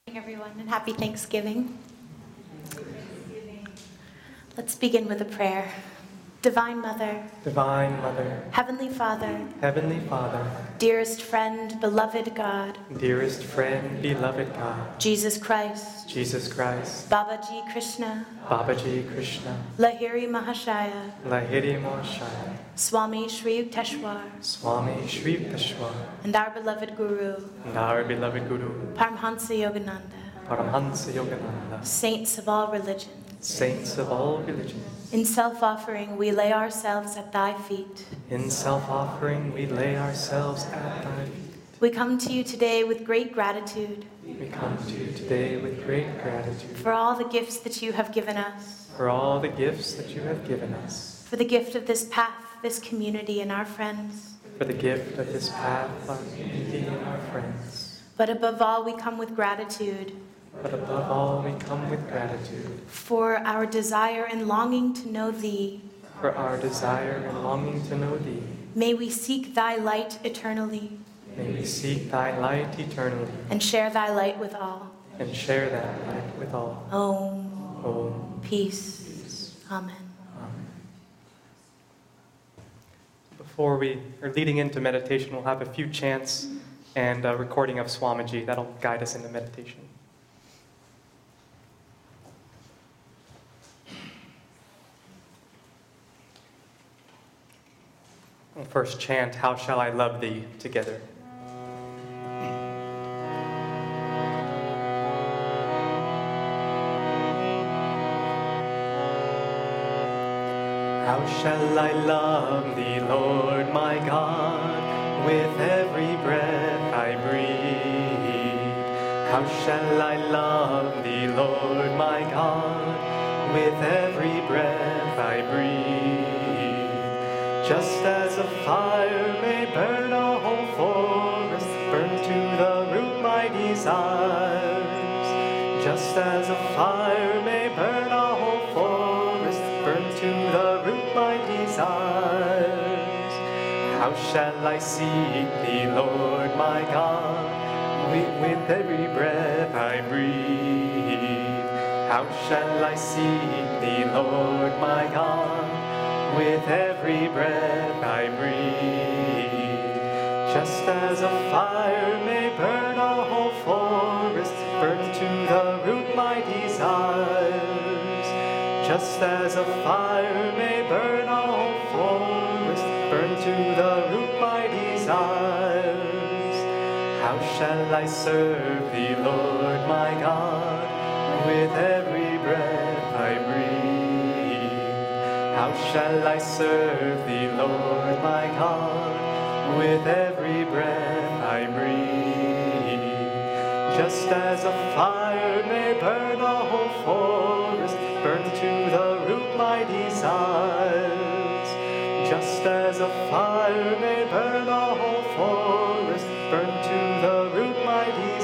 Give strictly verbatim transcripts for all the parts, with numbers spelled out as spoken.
Everyone, and happy Thanksgiving. Let's begin with a prayer. Divine Mother, Divine Mother, Heavenly Father, Heavenly Father, dearest friend, beloved God, dearest friend, beloved God, Jesus Christ, Jesus Christ, Babaji Krishna, Babaji Krishna, Lahiri Mahashaya, Lahiri Mahashaya, Swami Shri Yukteswar, Swami Shri Yukteswar, and our beloved Guru, and our beloved Guru, Paramhansa Yogananda, Paramhansa Yogananda, saints of all religions. saints of all religions. In self-offering, we lay ourselves at thy feet. In self-offering, we lay ourselves at thy feet. We come to you today with great gratitude We come to you today with great gratitude for all the gifts that you have given us, for all the gifts that you have given us, for the gift of this path, this community, and our friends. for the gift of this path, our community, and our friends. But above all, we come with gratitude But above all, we come with gratitude for our desire and longing to know thee. for our desire and longing to know thee. May we seek thy light eternally May we seek thy light eternally and share thy light with all. and share that light with all. Om. Om. Peace. Peace. Amen. Amen. Before we are leading into meditation, we'll have a few chants and a recording of Swamiji that'll guide us into meditation. We'll first chant, How Shall I Love Thee, together. How shall I love thee, Lord my God, with every breath I breathe? How shall I love thee, Lord my God, with every breath I breathe? Just as a fire may burn a whole forest, burn to the root my desires. Just as a fire may burn a whole forest, burn to the root my desires. How shall I seek thee, Lord my God, with, with every breath I breathe? How shall I seek thee, Lord my God, with every breath I breathe? Just as a fire may burn a whole forest, burn to the root my desires. Just as a fire may burn a whole forest, burn to the root my desires. How shall I serve thee, Lord my God, with every breath I breathe? How shall I serve thee, Lord my God, with every breath I breathe? Just as a fire may burn a whole forest, burn to the root my desires. Just as a fire may burn a whole forest, burn to the root my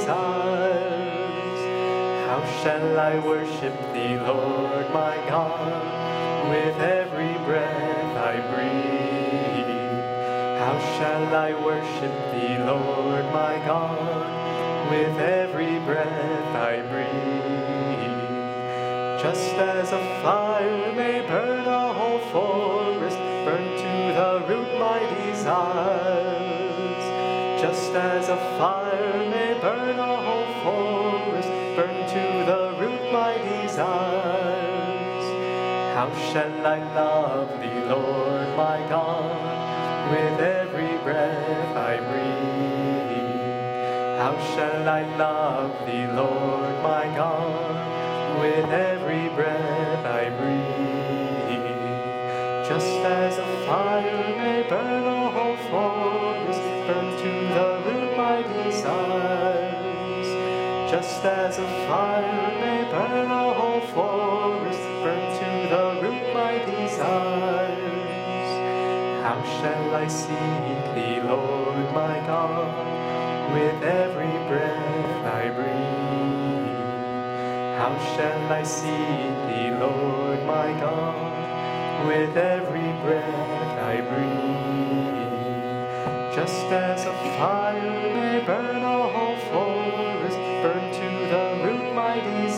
desires. How shall I worship thee, Lord my God, with every breath I breathe? How shall I worship thee, Lord my God, with every breath I breathe? Just as a fire may burn a whole forest, burn to the root my desires. Just as a fire may burn a whole forest, burn to the root my desires. How shall I love thee, Lord my God, with every breath I breathe? How shall I love thee, Lord my God, with every breath I breathe? Just as a fire may burn a whole forest, burn to the root my desires. Just as a fire may burn a whole forest, burn to the root my desires. How shall I seek thee, Lord my God, with every breath I breathe? How shall I seek thee, Lord my God, with every breath I breathe? Just as a fire may burn a whole forest, burn to the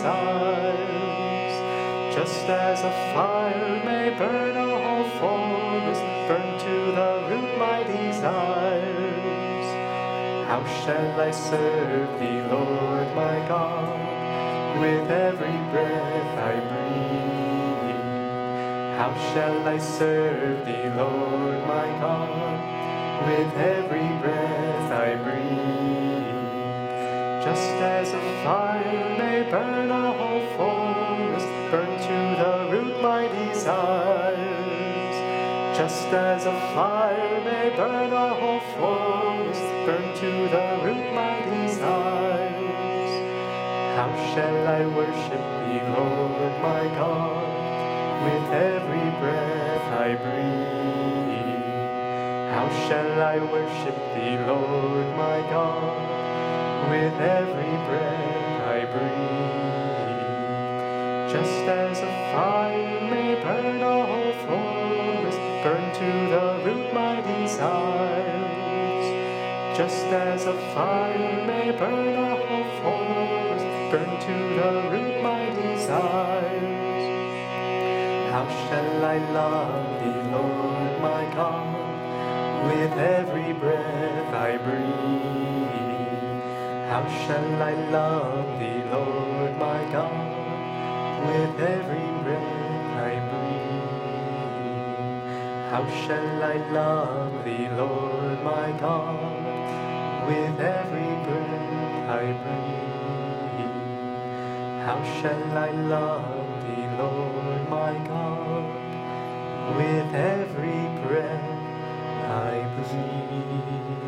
desires. Just as a fire may burn a whole forest, burn to the root my desires. How shall I serve thee, Lord my God, with every breath I breathe? How shall I serve thee, Lord my God, with every breath I breathe? Just as a fire may burn a whole forest, burn to the root my desires. Just as a fire may burn a whole forest, burn to the root my desires. How shall I worship thee, Lord my God, with every breath I breathe? How shall I worship thee, Lord my God, with every breath I breathe? Just as a fire may burn a whole forest, burn to the root my desires. Just as a fire may burn a whole forest, burn to the root my desires. How shall I love thee, Lord my God, with every breath I breathe? How shall I love thee, Lord my God, with every breath I breathe? How shall I love thee, Lord my God, with every breath I breathe? How shall I love thee, Lord my God, with every breath I breathe?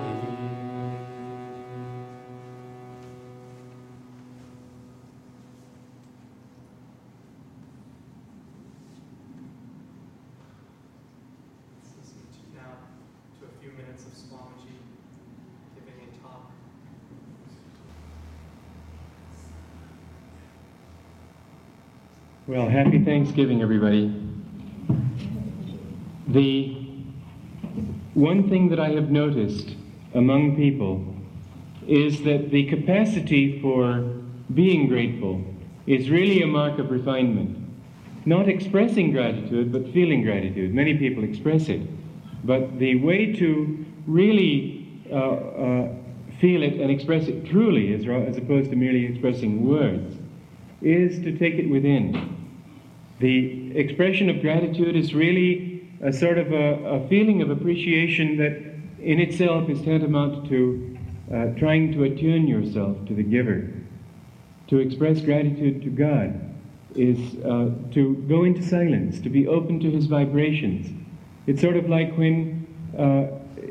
Of Swamiji giving a talk. Well, happy Thanksgiving, everybody. The one thing that I have noticed among people is that the capacity for being grateful is really a mark of refinement. Not expressing gratitude, but feeling gratitude. Many people express it. But the way to really uh, uh, feel it and express it truly, as, as opposed to merely expressing words, is to take it within. The expression of gratitude is really a sort of a, a feeling of appreciation that in itself is tantamount to uh, trying to attune yourself to the giver. To express gratitude to God is uh, to go into silence, to be open to His vibrations. It's sort of like when uh,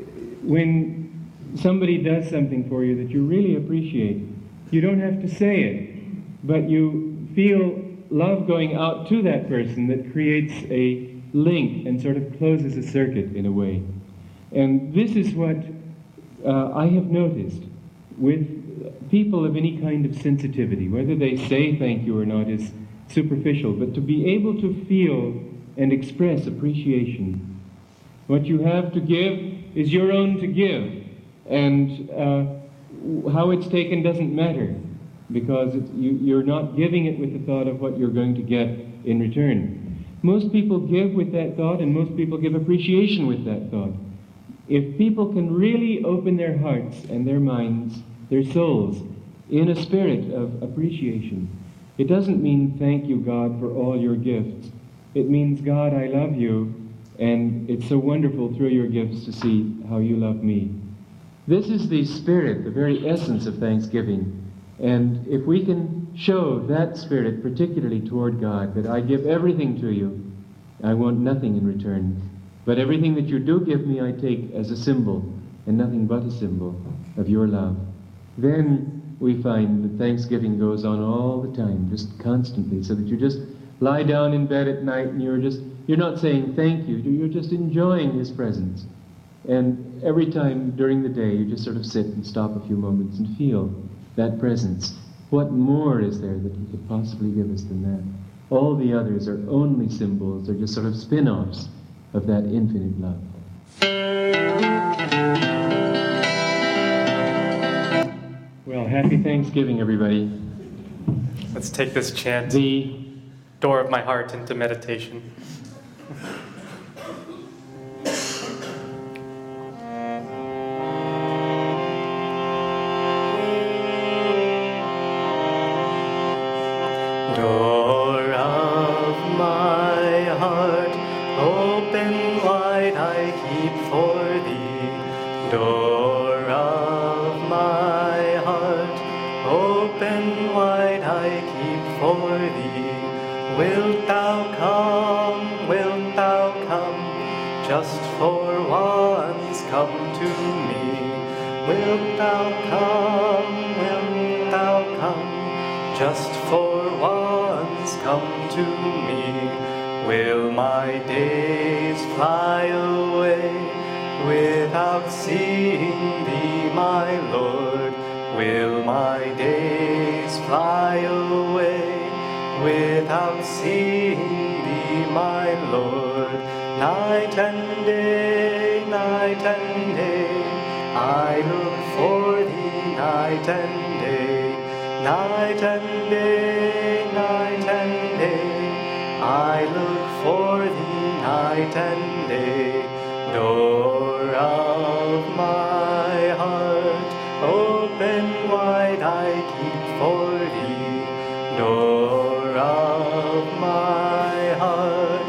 when somebody does something for you that you really appreciate. You don't have to say it, but you feel love going out to that person that creates a link and sort of closes a circuit in a way. And this is what uh, I have noticed with people of any kind of sensitivity. Whether they say thank you or not is superficial, but to be able to feel and express appreciation. What you have to give is your own to give, and uh, how it's taken doesn't matter, because it's, you, you're not giving it with the thought of what you're going to get in return. Most people give with that thought, and most people give appreciation with that thought. If people can really open their hearts and their minds, their souls, in a spirit of appreciation, it doesn't mean thank you, God, for all your gifts. It means, God, I love you, and it's so wonderful through your gifts to see how you love me. This is the spirit, the very essence of thanksgiving. And if we can show that spirit, particularly toward God, that I give everything to you, I want nothing in return, but everything that you do give me I take as a symbol, and nothing but a symbol of your love, then we find that thanksgiving goes on all the time, just constantly, so that you just lie down in bed at night and you're just, you're not saying thank you, you're just enjoying His presence. And every time during the day you just sort of sit and stop a few moments and feel that presence. What more is there that He could possibly give us than that? All the others are only symbols, they're just sort of spin-offs of that infinite love. Well, happy Thanksgiving, everybody. Let's take this chant, The door of my heart, into meditation. Door of my heart, open wide I keep for thee. Door of my heart, open wide I keep for thee. Wilt thou come, wilt thou come, just for once come to me. Wilt thou come, wilt thou come, just for once come to me. Will my days fly away without seeing thee, my Lord? Will my days fly away without seeing thee, my Lord? Night and day, night and day, I look for thee, night and day. Night and day, night and day, I look for thee, night and day. Door of my heart, open wide I keep for thee. Door of my heart,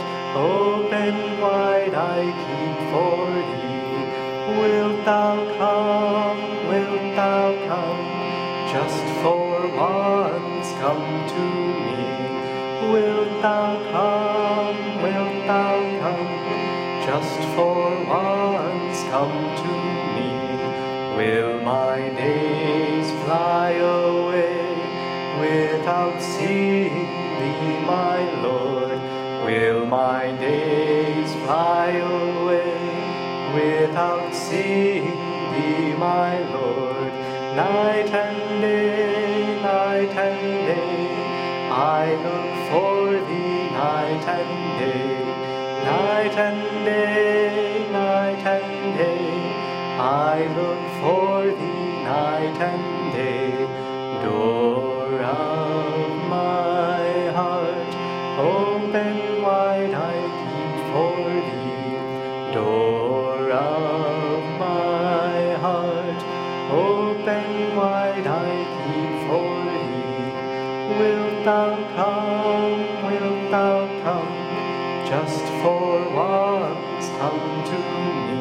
open wide I keep for thee. Wilt thou come, wilt thou come, just for once come to me. Wilt thou come, wilt thou come, just for once come to me. Will my days fly away without seeing thee, my Lord? Will my days fly away without seeing thee, my Lord? Night and day, night and day, I look for thee, night and day. Night and day, night and day, I look for thee, night and day. Door of my heart, open wide I keep for thee. Door of my heart, open wide I keep for thee. Wilt thou come, wilt thou come, just for once come to me.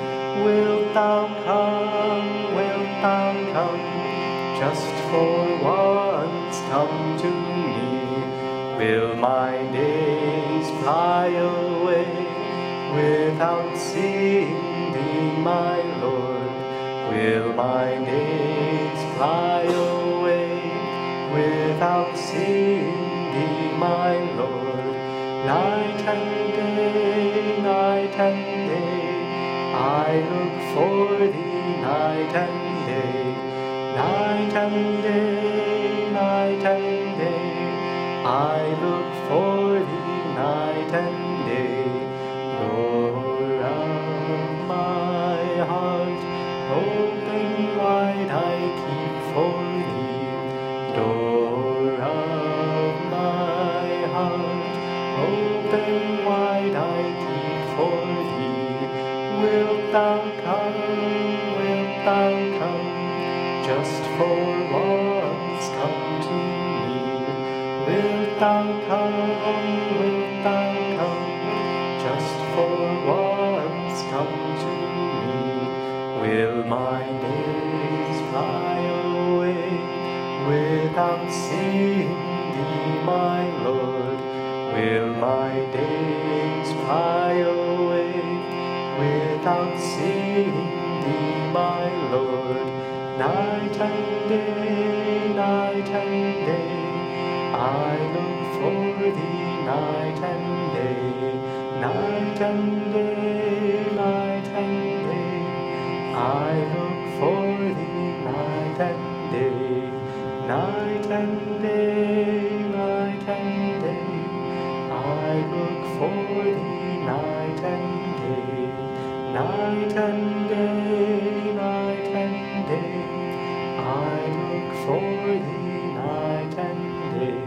Wilt thou come, wilt thou come, just for once come to me. Will my days fly away without seeing thee, my Lord? Will my days fly away without seeing thee, my Lord? Night and day, night and day, I look for thee, night and day. Night and day, night and day, I look for thee, night and day. Door of my heart, open wide I keep for thee. Door of my heart, open wide I keep for thee. Wilt thou come, wilt thou come, just for once come to me. Wilt thou come, wilt thou come, just for once come to me. Will my days fly away without seeing thee, my Lord? Will my days fly away without seeing thee, my Lord? Night and day, night and day, I look for thee, night and day. Night and day, night and day, I look for thee, night and day. Night and day, night and day, I look for thee, night and day. Night and day, night and day, I look for thee, night and day.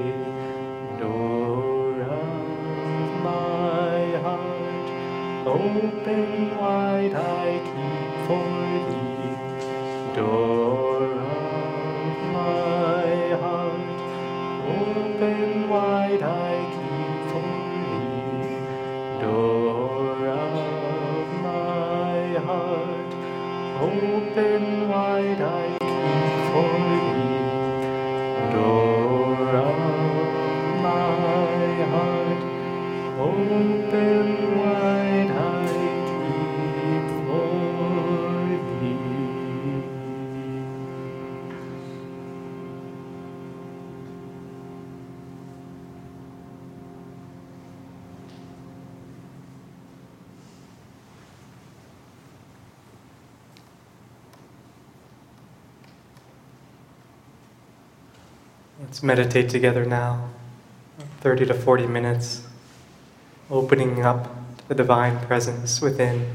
open wide I keep for thee, door of my heart. Open wide I keep for thee, door of my heart. Open wide I keep for thee, door of my heart. Open wide I keep for thee. Let's meditate together now, thirty to forty minutes, opening up to the divine presence within.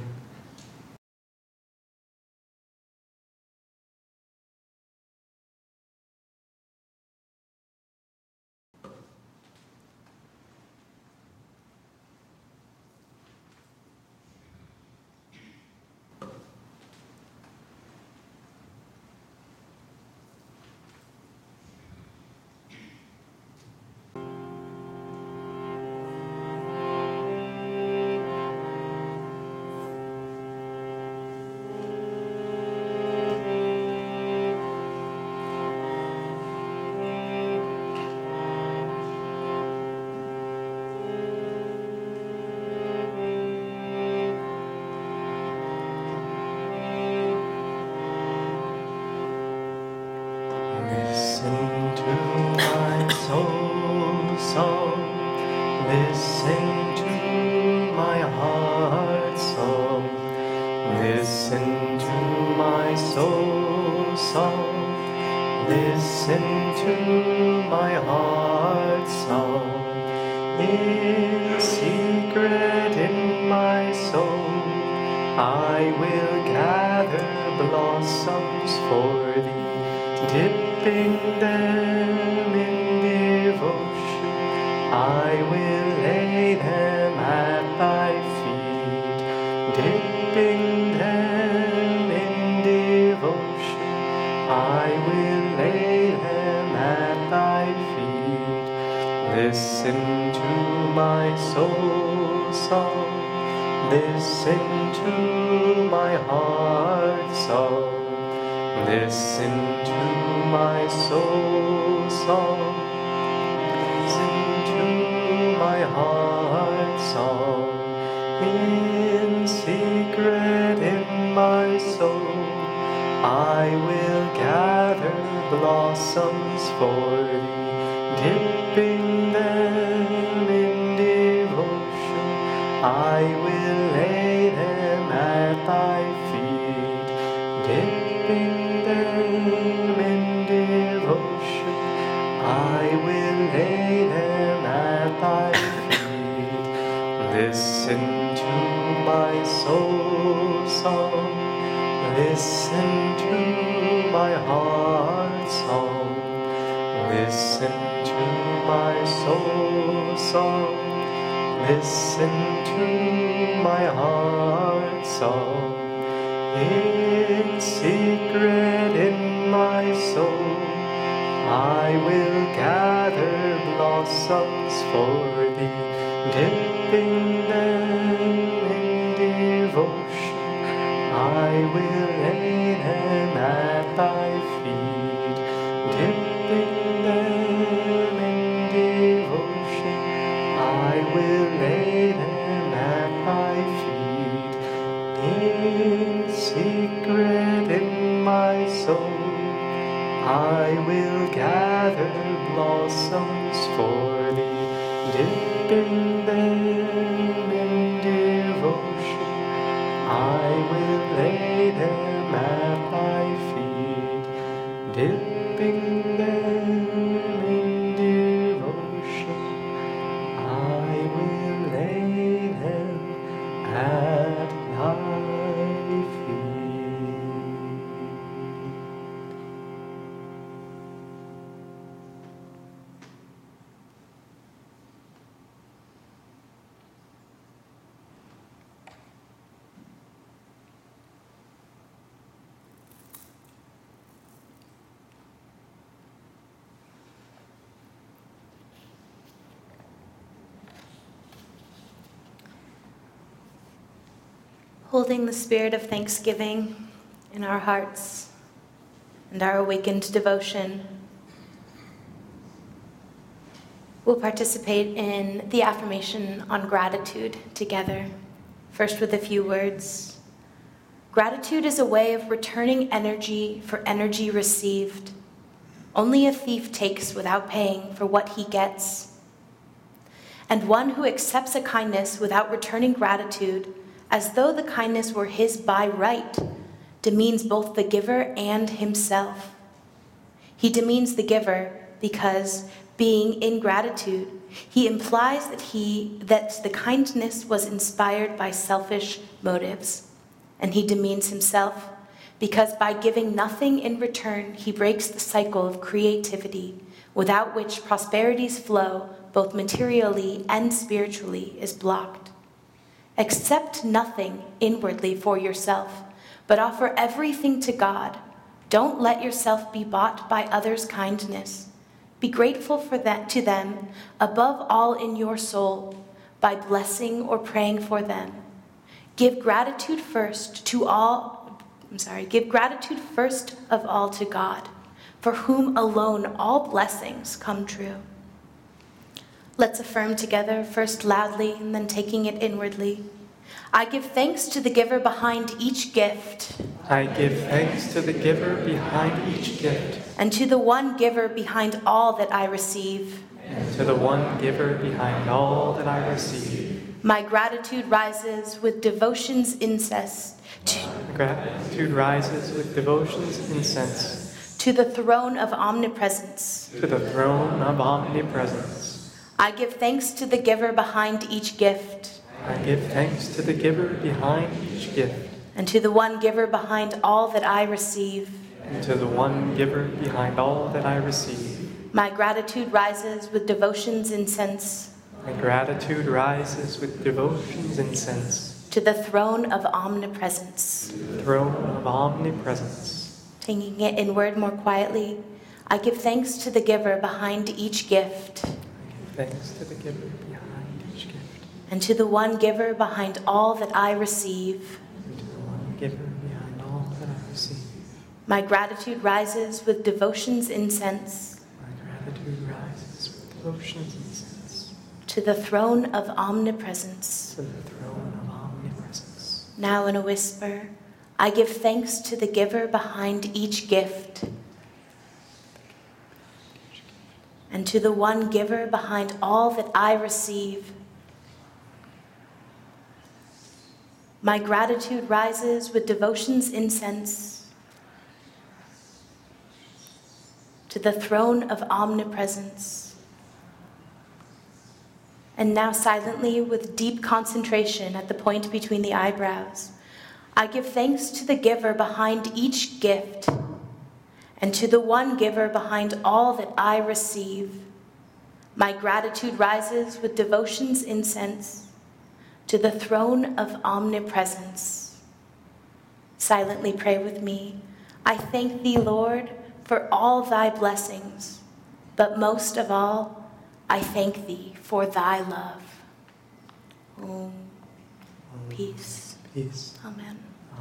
Listen to my soul song, listen to my heart song, listen to my soul song, listen to my heart song. In secret in my soul, I will gather blossoms for thee, dipping them in devotion. I will lay them at thy feet, dipping them in devotion. I will lay them at thy feet. Listen to my soul song, listen to my heart song. Listen to my soul song, listen to my heart song. In secret in my soul, I will gather blossoms for thee, dipping them in devotion. I will lay them at thy feet, dipping them in devotion. I will lay them at thy feet. Listen to my soul song, listen to my heart song. Listen to my soul song, listen to my heart song. In secret in my soul, I will gather blossoms for thee, dipping them in devotion. I will lay them at thy feet, dipping them in devotion. I will lay them at thy feet. In secret in my soul, I will gather blossoms for thee, dipping them in devotion. I will lay them at thy feet, dipping them in devotion. I will lay them at thy feet. Holding the spirit of thanksgiving in our hearts and our awakened devotion, we'll participate in the affirmation on gratitude together. First with a few words. Gratitude is a way of returning energy for energy received. Only a thief takes without paying for what he gets. And one who accepts a kindness without returning gratitude, as though the kindness were his by right, demeans both the giver and himself. He demeans the giver because, being in gratitude, he implies that he that the kindness was inspired by selfish motives. And he demeans himself because by giving nothing in return, he breaks the cycle of creativity, without which prosperity's flow, both materially and spiritually, is blocked. Accept nothing inwardly for yourself, but offer everything to God. Don't let yourself be bought by others' kindness. Be grateful for that to them, above all in your soul, by blessing or praying for them. Give gratitude first to all, I'm sorry, give gratitude first of all to God, for whom alone all blessings come true. Let's affirm together, first loudly and then taking it inwardly. I give thanks to the giver behind each gift. I give thanks to the giver behind each gift. And to the one giver behind all that I receive. And to the one giver behind all that I receive. My gratitude rises with devotion's incense. To, gratitude rises with devotion's incense. To the throne of omnipresence. To the throne of omnipresence. I give thanks to the giver behind each gift. I give thanks to the giver behind each gift. And to the one giver behind all that I receive. And to the one giver behind all that I receive. My gratitude rises with devotion's incense. My gratitude rises with devotion's incense. To the throne of omnipresence. To the throne of omnipresence. Taking it inward more quietly, I give thanks to the giver behind each gift. I give thanks to the giver behind each gift. And to the one giver behind all that I receive. And to the one giver behind all that I receive. My gratitude rises with devotion's incense. My gratitude rises with devotion's incense. To the throne of omnipresence. To the throne of omnipresence. Now in a whisper, I give thanks to the giver behind each gift. And to the one giver behind all that I receive. My gratitude rises with devotion's incense. To the throne of omnipresence. And now silently, with deep concentration at the point between the eyebrows, I give thanks to the giver behind each gift, and to the one giver behind all that I receive. My gratitude rises with devotion's incense to the throne of omnipresence. Silently pray with me. I thank thee, Lord, for all thy blessings, but most of all, I thank thee for thy love. Om. Peace. Peace. Amen.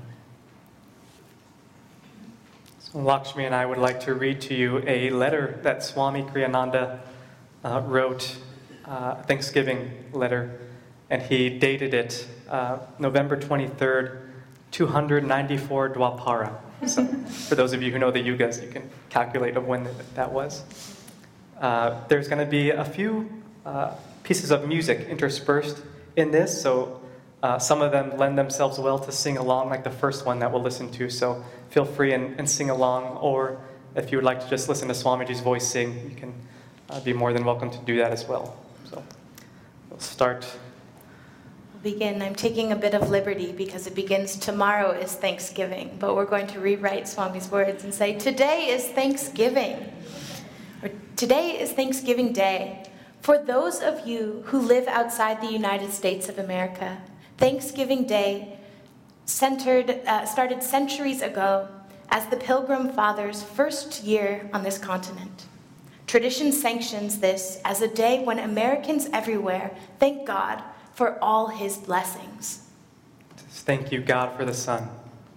So Lakshmi and I would like to read to you a letter that Swami Kriyananda uh, wrote, uh, a Thanksgiving letter, and he dated it uh, November twenty-third, two ninety-four Dwapara. So for those of you who know the yugas, you can calculate of when that was. Uh, there's going to be a few uh, pieces of music interspersed in this, so uh, some of them lend themselves well to sing along, like the first one that we'll listen to, so feel free and, and sing along, or if you would like to just listen to Swamiji's voice sing, you can uh, be more than welcome to do that as well. So we'll start. We'll begin. I'm taking a bit of liberty because it begins, tomorrow is Thanksgiving, but we're going to rewrite Swami's words and say, today is Thanksgiving, or today is Thanksgiving Day. For those of you who live outside the United States of America, Thanksgiving Day centered, uh, started centuries ago as the Pilgrim Fathers' first year on this continent. Tradition sanctions this as a day when Americans everywhere thank God for all his blessings. Thank you, God, for the sun.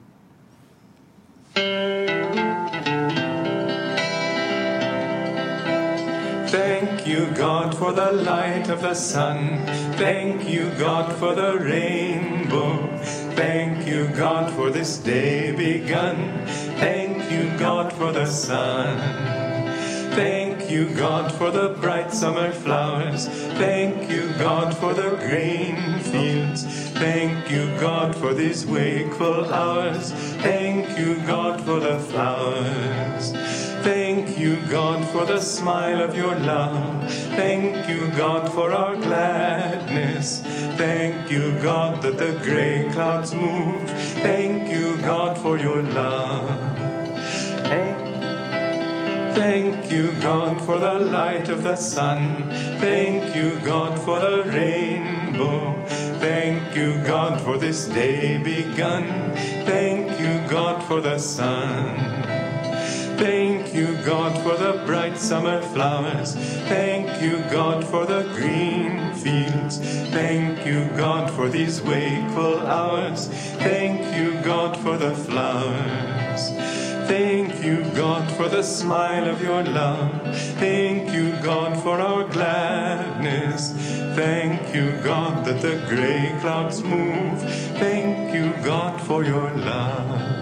Thank you, God, for the light of the sun. Thank you, God, for the rainbow. Thank you, God, for this day begun. Thank you, God, for the sun. Thank you, God, for the bright summer flowers. Thank you, God, for the grain fields. Thank you, God, for these wakeful hours. Thank you, God, for the flowers. Thank you, God, for the smile of your love. Thank you, God, for our gladness. Thank you, God, that the gray clouds move. Thank you, God, for your love. Thank Thank you, God, for the light of the sun. Thank you, God, for the rainbow. Thank you, God, for this day begun. Thank you, God, for the sun. Thank you, God, for the bright summer flowers. Thank you, God, for the green fields. Thank you, God, for these wakeful hours. Thank you, God, for the flowers. Thank you, God, for the smile of your love. Thank you, God, for our gladness. Thank you, God, that the gray clouds move. Thank you, God, for your love.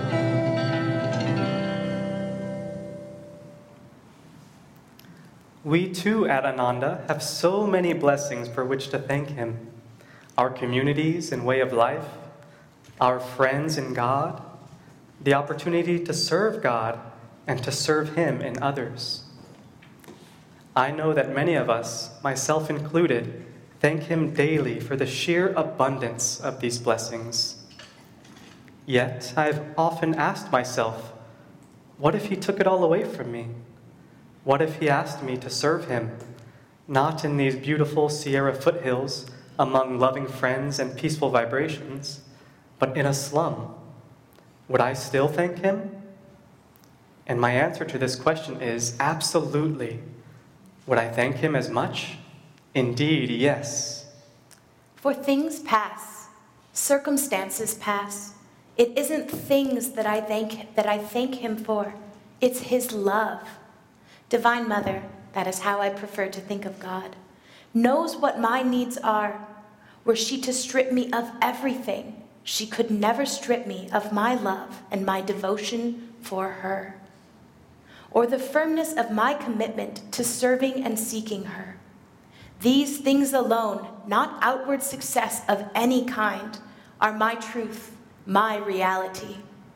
We too at Ananda have so many blessings for which to thank Him. Our communities and way of life, our friends in God, the opportunity to serve God and to serve Him in others. I know that many of us, myself included, thank Him daily for the sheer abundance of these blessings. Yet I have often asked myself, what if He took it all away from me? What if He asked me to serve Him, not in these beautiful Sierra foothills among loving friends and peaceful vibrations, but in a slum? Would I still thank Him? And my answer to this question is absolutely. Would I thank Him as much? Indeed, yes. For things pass, circumstances pass. It isn't things that I thank that I thank Him for. It's His love. Divine Mother, that is how I prefer to think of God, knows what my needs are. Were she to strip me of everything, she could never strip me of my love and my devotion for her, or the firmness of my commitment to serving and seeking her. These things alone, not outward success of any kind, are my truth, my reality.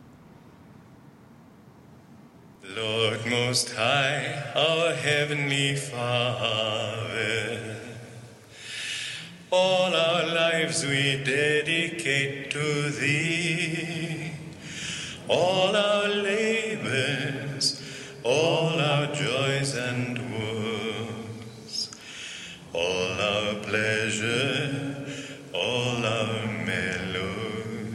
Lord Most High, our Heavenly Father, all our lives we dedicate to Thee, all our labors, all our joys and woes, all our pleasure, all our melody.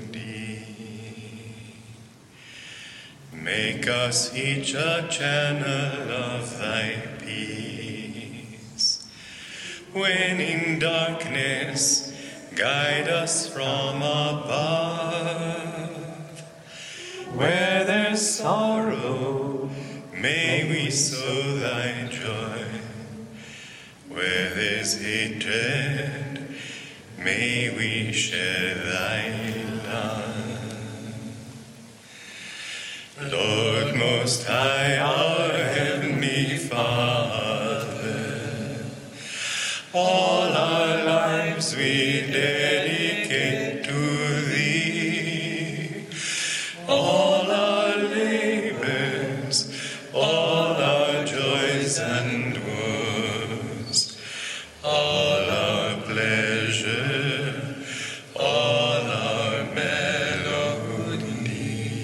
Make us each a channel of Thy peace. When in darkness, guide us from above. Where there's sorrow, may we sow Thy joy. Where there's hatred, may we share Thy love. Lord Most High, our Heavenly Father, all our lives we dedicate to Thee, all our labors, all our joys and woes, all our pleasure, all our melody.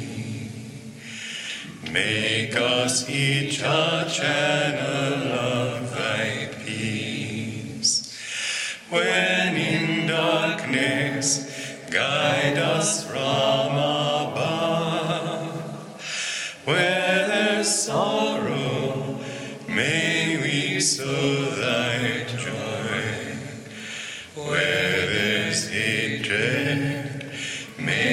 Make us each a channel of Thy peace. When in darkness, guide us from above. Where there's sorrow, may we sow Thy joy. Where there's hatred, may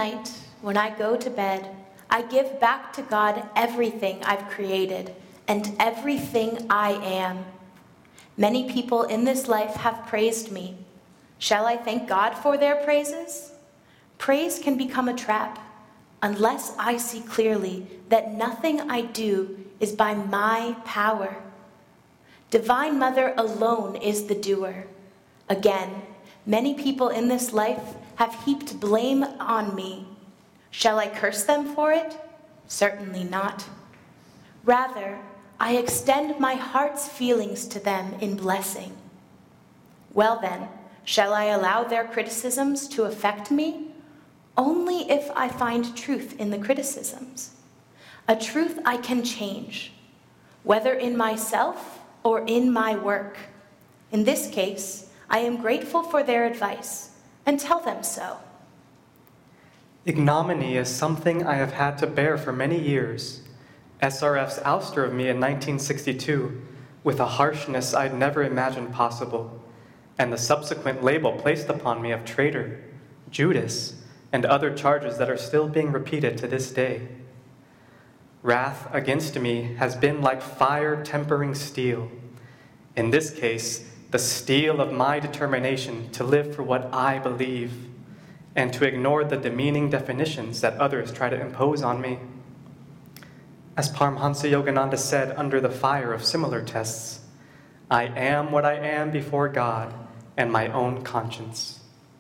night, when I go to bed, I give back to God everything I've created and everything I am. Many people in this life have praised me. Shall I thank God for their praises? Praise can become a trap unless I see clearly that nothing I do is by my power. Divine Mother alone is the doer. Again, many people in this life have heaped blame on me. Shall I curse them for it? Certainly not. Rather, I extend my heart's feelings to them in blessing. Well then, shall I allow their criticisms to affect me? Only if I find truth in the criticisms, a truth I can change, whether in myself or in my work. In this case, I am grateful for their advice and tell them so. Ignominy is something I have had to bear for many years. S R F's ouster of me in nineteen sixty-two, with a harshness I'd never imagined possible, and the subsequent label placed upon me of traitor, Judas, and other charges that are still being repeated to this day. Wrath against me has been like fire tempering steel. In this case, the steel of my determination to live for what I believe, and to ignore the demeaning definitions that others try to impose on me. As Paramhansa Yogananda said under the fire of similar tests, I am what I am before God and my own conscience.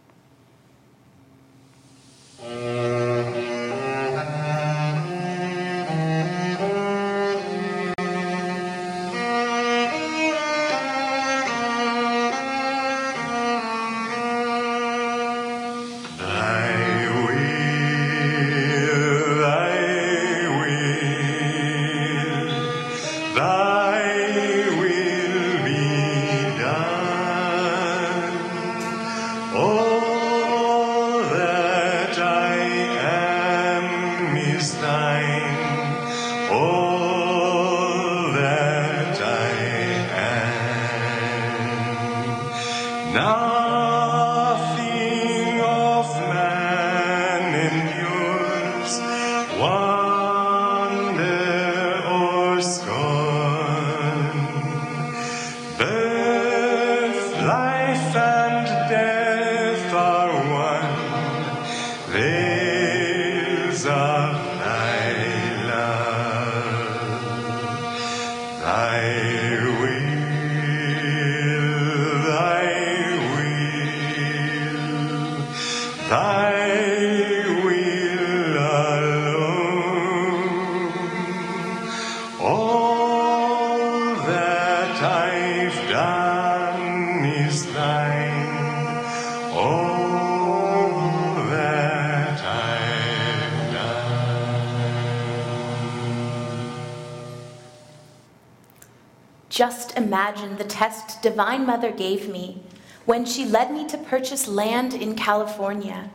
Just imagine the test Divine Mother gave me when she led me to purchase land in California.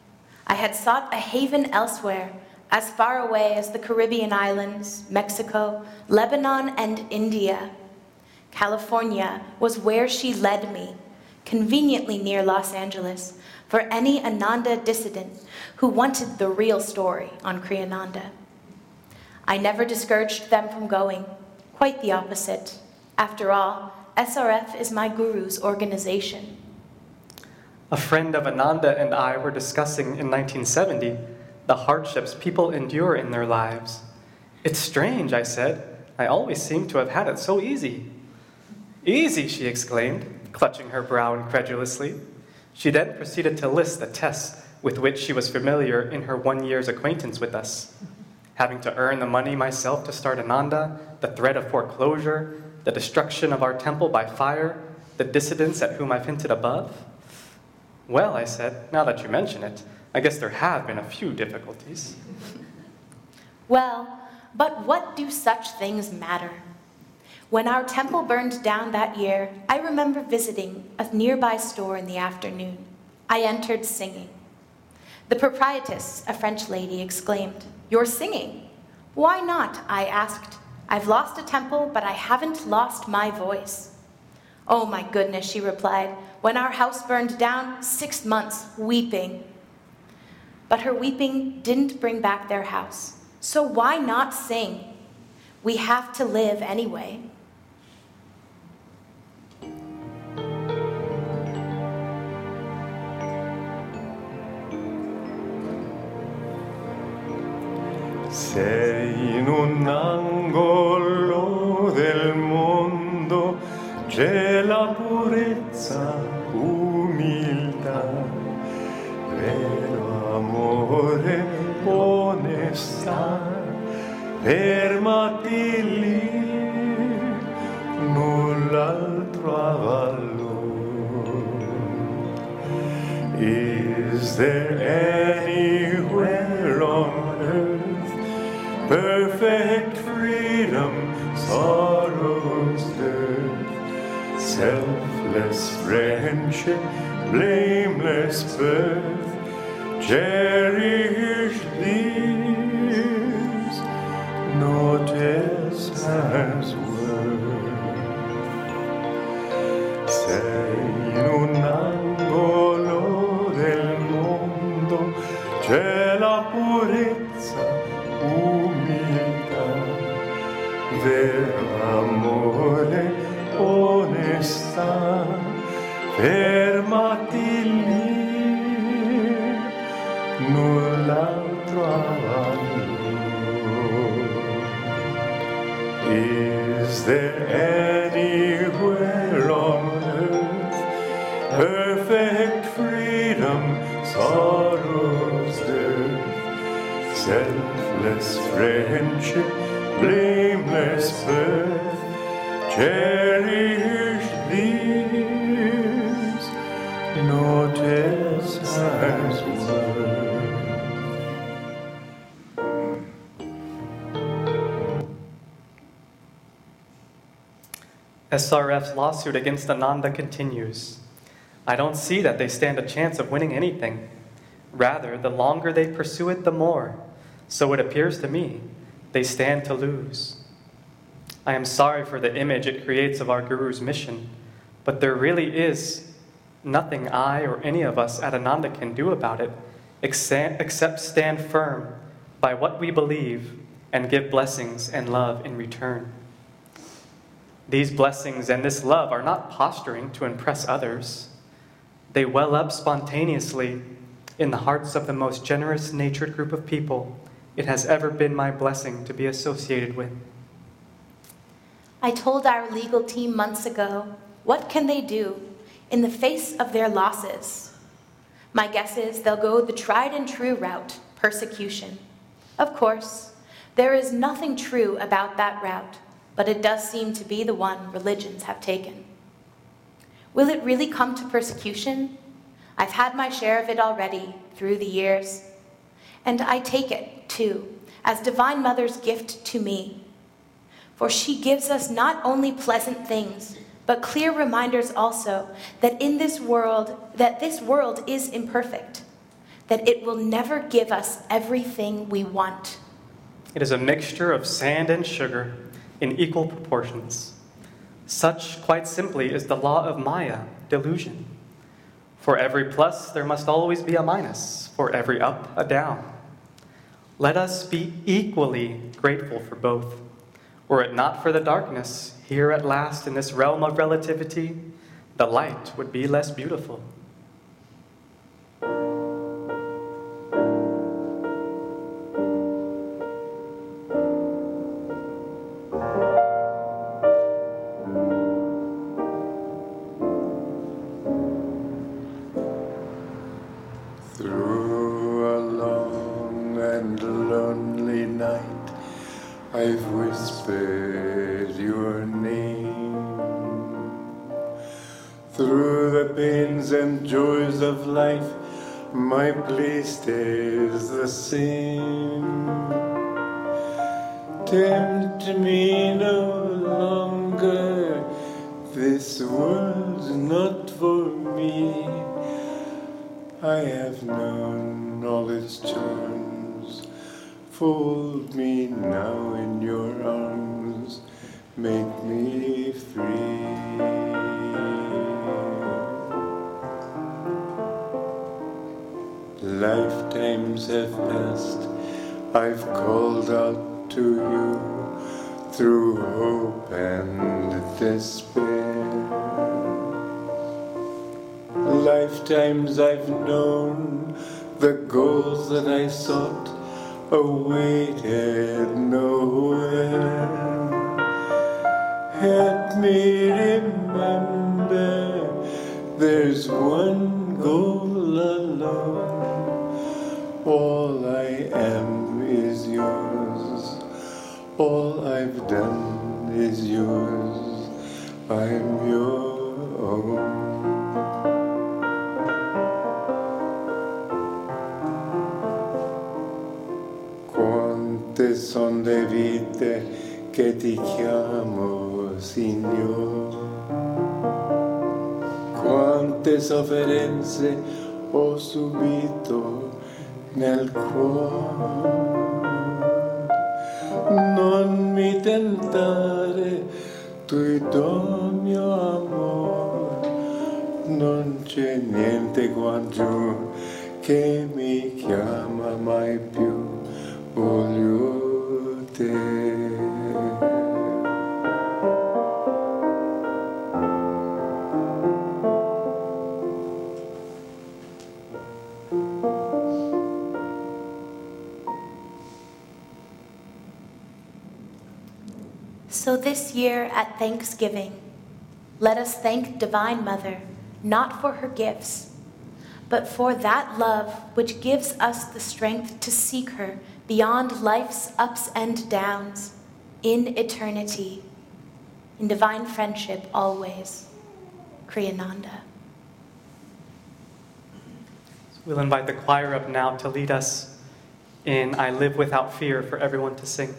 I had sought a haven elsewhere, as far away as the Caribbean islands, Mexico, Lebanon, and India. California was where she led me, conveniently near Los Angeles, for any Ananda dissident who wanted the real story on Kriyananda. I never discouraged them from going, quite the opposite. After all, S R F is my guru's organization. A friend of Ananda and I were discussing in nineteen seventy the hardships people endure in their lives. It's strange, I said. I always seem to have had it so easy. Easy, she exclaimed, clutching her brow incredulously. She then proceeded to list the tests with which she was familiar in her one year's acquaintance with us. Having to earn the money myself to start Ananda, the threat of foreclosure, the destruction of our temple by fire, the dissidents at whom I've hinted above. Well, I said, now that you mention it, I guess there have been a few difficulties. Well, but what do such things matter? When our temple burned down that year, I remember visiting a nearby store in the afternoon. I entered singing. The proprietress, a French lady, exclaimed, "You're singing?" "Why not?" I asked. "I've lost a temple, but I haven't lost my voice." "Oh my goodness," she replied. "When our house burned down, six months weeping." but her weeping didn't bring back their house. So why not sing? We have to live anyway. Sei in un angolo del mondo, c'è la purezza, umiltà, vero amore, onestà, fermati lì, null'altro avallo. Is there anywhere on earth perfect freedom, sorrow's dearth, selfless friendship, blameless birth, cherished these, no test has worth. Sei in un angolo del mondo, c'è la purezza, umiltà, vero amore, onestà, fermati lì, null'altro avallo. Is there anywhere on earth perfect freedom, sorrow's dearth, selfless friendship, blameless birth, cherish these, no test has worth. S R F's lawsuit against Ananda continues. I don't see that they stand a chance of winning anything. Rather, the longer they pursue it, the more. So it appears to me, they stand to lose. I am sorry for the image it creates of our Guru's mission, but there really is nothing I or any of us at Ananda can do about it, except stand firm by what we believe and give blessings and love in return. These blessings and this love are not posturing to impress others. They well up spontaneously in the hearts of the most generous-natured group of people it has ever been my blessing to be associated with. I told our legal team months ago, what can they do in the face of their losses? My guess is they'll go the tried and true route, persecution. Of course, there is nothing true about that route, but it does seem to be the one religions have taken. Will it really come to persecution? I've had my share of it already through the years. And I take it, too, as Divine Mother's gift to me. For she gives us not only pleasant things, but clear reminders also that in this world, that this world is imperfect, that it will never give us everything we want. It is a mixture of sand and sugar in equal proportions. Such, quite simply, is the law of Maya, delusion. For every plus, there must always be a minus. For every up, a down. Let us be equally grateful for both. Were it not for the darkness, here at last in this realm of relativity, the light would be less beautiful. Through a long and lonely night, I've whispered your name. Through the pains and joys of life, my place stays the same. Tempt me no longer, this world's not for me. I have known all its charms. Fold me now in your arms, make me free. lifetimes have passed, I've called out to you through hope and despair. Lifetimes I've known the goals that I sought awaited nowhere. Help me remember there's one goal alone. All I am is yours. All I've done is yours. I'm your own. Quante son le vite che ti chiamo, Signore. Quante sofferenze ho subito nel cuore. Non mi tentare, tu do mio amore. Non c'è niente qua giù che mi chiama mai più. Voglio te. So this year at Thanksgiving, let us thank Divine Mother, not for her gifts, but for that love which gives us the strength to seek her beyond life's ups and downs, in eternity, in divine friendship always. Kriyananda. We'll invite the choir up now to lead us in I Live Without Fear for everyone to sing.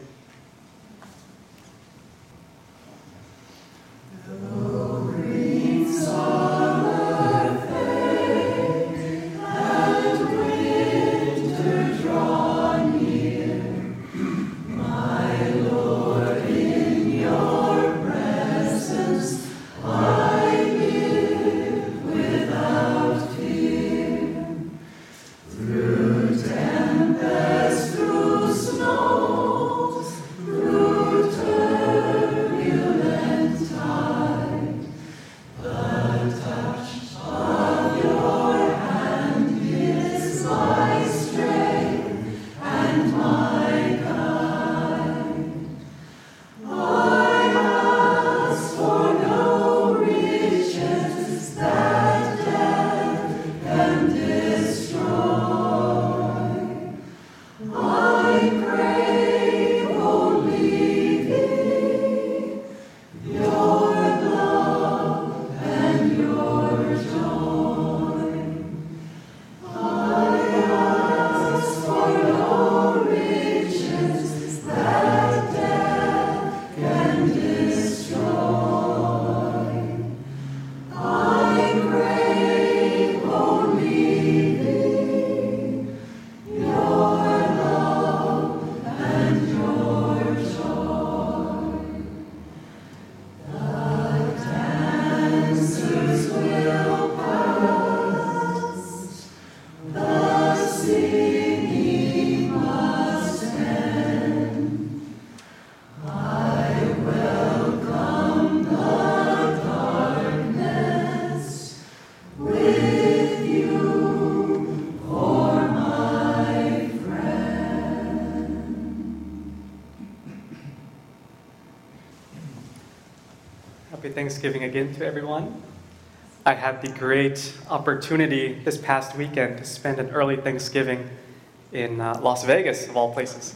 Happy Thanksgiving again to everyone. I had the great opportunity this past weekend to spend an early Thanksgiving in uh, Las Vegas, of all places.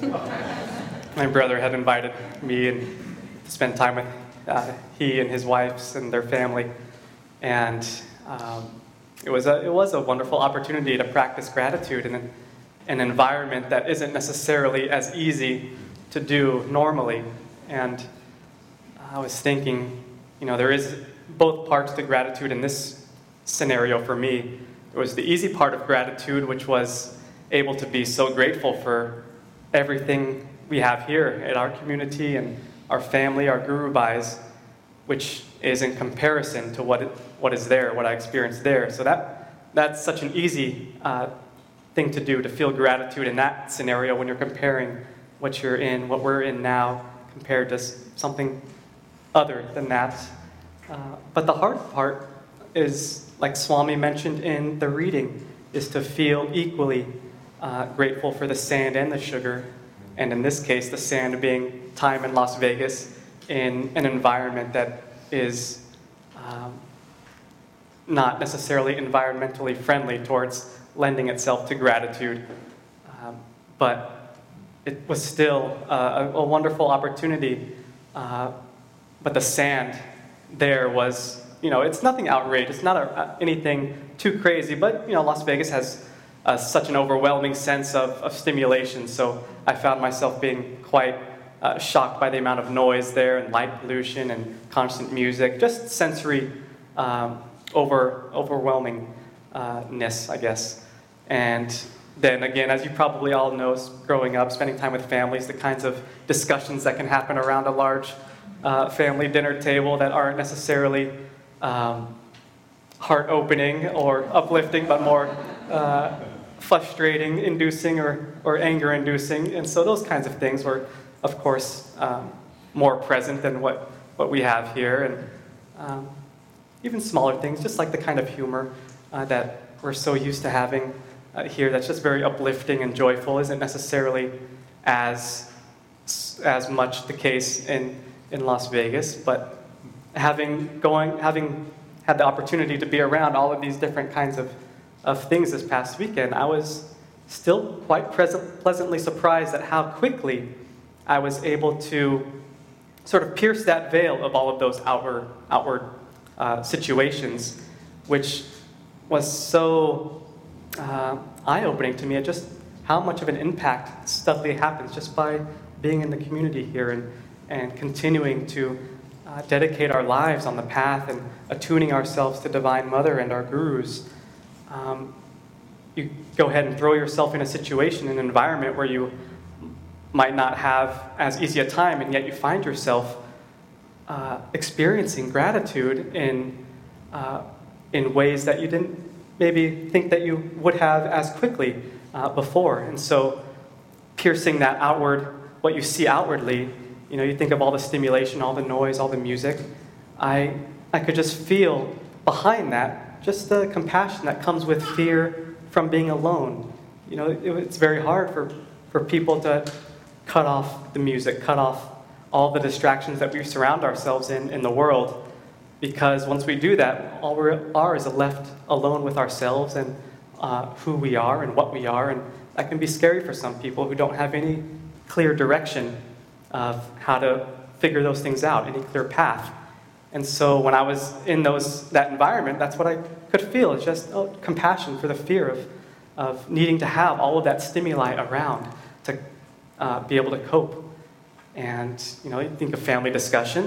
My brother had invited me and to spend time with uh, he and his wives and their family, and um, it was a it was a wonderful opportunity to practice gratitude in an, an environment that isn't necessarily as easy to do normally. And I was thinking, you know, there is both parts to gratitude in this scenario for me. There was the easy part of gratitude, which was able to be so grateful for everything we have here in our community and our family, our Guru Bhais, which is in comparison to what it, what is there, what I experienced there. So that that's such an easy uh, thing to do, to feel gratitude in that scenario when you're comparing what you're in, what we're in now, compared to something other than that. Uh, but the hard part is, like Swami mentioned in the reading, is to feel equally uh, grateful for the sand and the sugar, and in this case, the sand being time in Las Vegas in an environment that is um, not necessarily environmentally friendly towards lending itself to gratitude. Um, but it was still uh, a, a wonderful opportunity. Uh, but the sand there was, you know, it's nothing outrageous, not a, anything too crazy, but, you know, Las Vegas has uh, such an overwhelming sense of, of stimulation, so I found myself being quite uh, shocked by the amount of noise there and light pollution and constant music, just sensory um, over overwhelmingness, I guess. And then again, as you probably all know, growing up, spending time with families, the kinds of discussions that can happen around a large uh, family dinner table that aren't necessarily um, heart-opening or uplifting, but more uh, frustrating, inducing, or, or anger-inducing. And so those kinds of things were, of course, um, more present than what, what we have here. And um, even smaller things, just like the kind of humor uh, that we're so used to having uh, here that's just very uplifting and joyful isn't necessarily as as much the case in, in Las Vegas. But having going having had the opportunity to be around all of these different kinds of, of things this past weekend, I was still quite present, pleasantly surprised at how quickly I was able to sort of pierce that veil of all of those outward outward Uh, situations, which was so uh, eye-opening to me at just how much of an impact steadily happens just by being in the community here and, and continuing to uh, dedicate our lives on the path and attuning ourselves to Divine Mother and our gurus. Um, you go ahead and throw yourself in a situation, an environment where you might not have as easy a time, and yet you find yourself Uh, experiencing gratitude in uh, in ways that you didn't maybe think that you would have as quickly uh, before. And so piercing that outward, what you see outwardly, you know, you think of all the stimulation, all the noise, all the music, I I could just feel behind that just the compassion that comes with fear from being alone. You know, it, it's very hard for, for people to cut off the music, cut off all the distractions that we surround ourselves in in the world, because once we do that, all we are is left alone with ourselves and uh, who we are and what we are, and that can be scary for some people who don't have any clear direction of how to figure those things out, any clear path. And so when I was in those that environment, that's what I could feel. It's just oh, compassion for the fear of, of needing to have all of that stimuli around to uh, be able to cope. And, you know, you think of family discussion.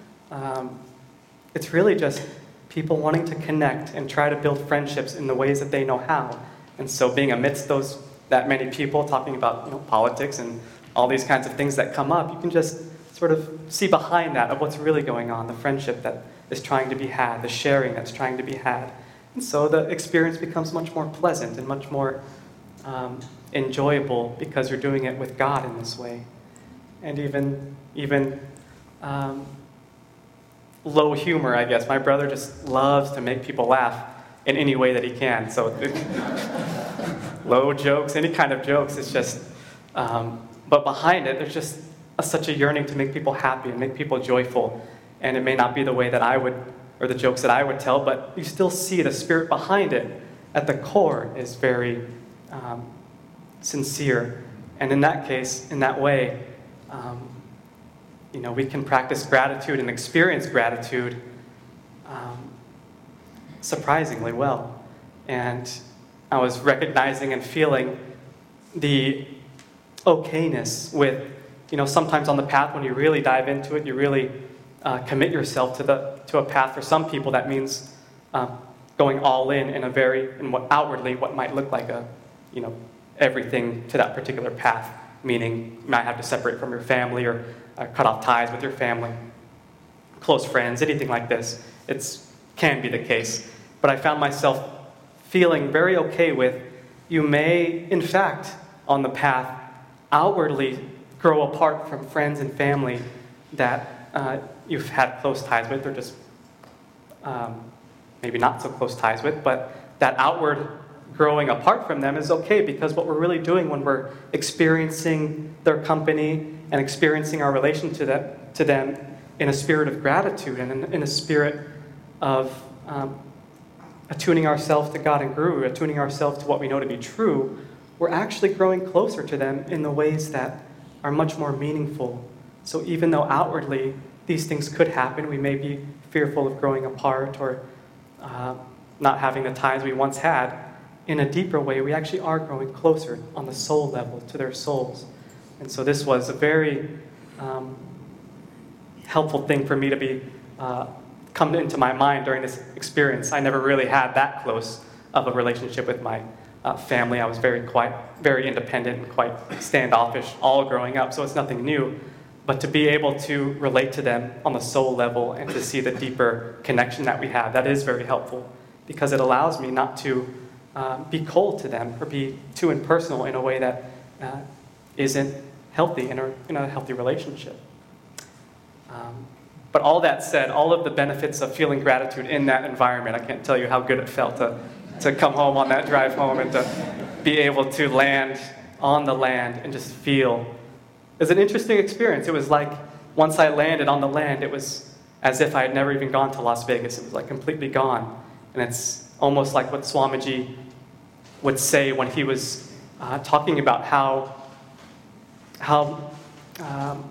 Um, it's really just people wanting to connect and try to build friendships in the ways that they know how. And so being amidst those that many people talking about, you know, politics and all these kinds of things that come up, you can just sort of see behind that of what's really going on, the friendship that is trying to be had, the sharing that's trying to be had. And so the experience becomes much more pleasant and much more um, enjoyable because you're doing it with God in this way. And even even um, low humor, I guess. My brother just loves to make people laugh in any way that he can. So low jokes, any kind of jokes, it's just, um, but behind it, there's just a, such a yearning to make people happy and make people joyful. And it may not be the way that I would, or the jokes that I would tell, but you still see the spirit behind it at the core is very um, sincere. And in that case, in that way, Um, you know, we can practice gratitude and experience gratitude um, surprisingly well. And I was recognizing and feeling the okayness with, you know, sometimes on the path when you really dive into it, you really uh, commit yourself to the to a path. For some people, that means um, going all in in a very, in what outwardly what might look like a, you know, everything to that particular path. Meaning you might have to separate from your family or uh, cut off ties with your family, close friends, anything like this. It can be the case. But I found myself feeling very okay with you may, in fact, on the path, outwardly grow apart from friends and family that uh, you've had close ties with, or just um, maybe not so close ties with, but that outward growing apart from them is okay, because what we're really doing when we're experiencing their company and experiencing our relation to them, to them in a spirit of gratitude and in, in a spirit of um, attuning ourselves to God and Guru, attuning ourselves to what we know to be true, we're actually growing closer to them in the ways that are much more meaningful. So even though outwardly these things could happen, we may be fearful of growing apart or uh, not having the ties we once had, in a deeper way, we actually are growing closer on the soul level to their souls. And so this was a very um, helpful thing for me to be uh, come into my mind during this experience. I never really had that close of a relationship with my uh, family. I was very quite, very independent and quite standoffish all growing up, so it's nothing new. But to be able to relate to them on the soul level and to see the deeper connection that we have, that is very helpful, because it allows me not to uh, be cold to them or be too impersonal in a way that uh, isn't healthy in a, in a healthy relationship. Um, but all that said, all of the benefits of feeling gratitude in that environment, I can't tell you how good it felt to, to come home on that drive home and to be able to land on the land and just feel. It was an interesting experience. It was like, once I landed on the land, it was as if I had never even gone to Las Vegas. It was like completely gone. And it's almost like what Swamiji would say when he was uh, talking about how, how, um,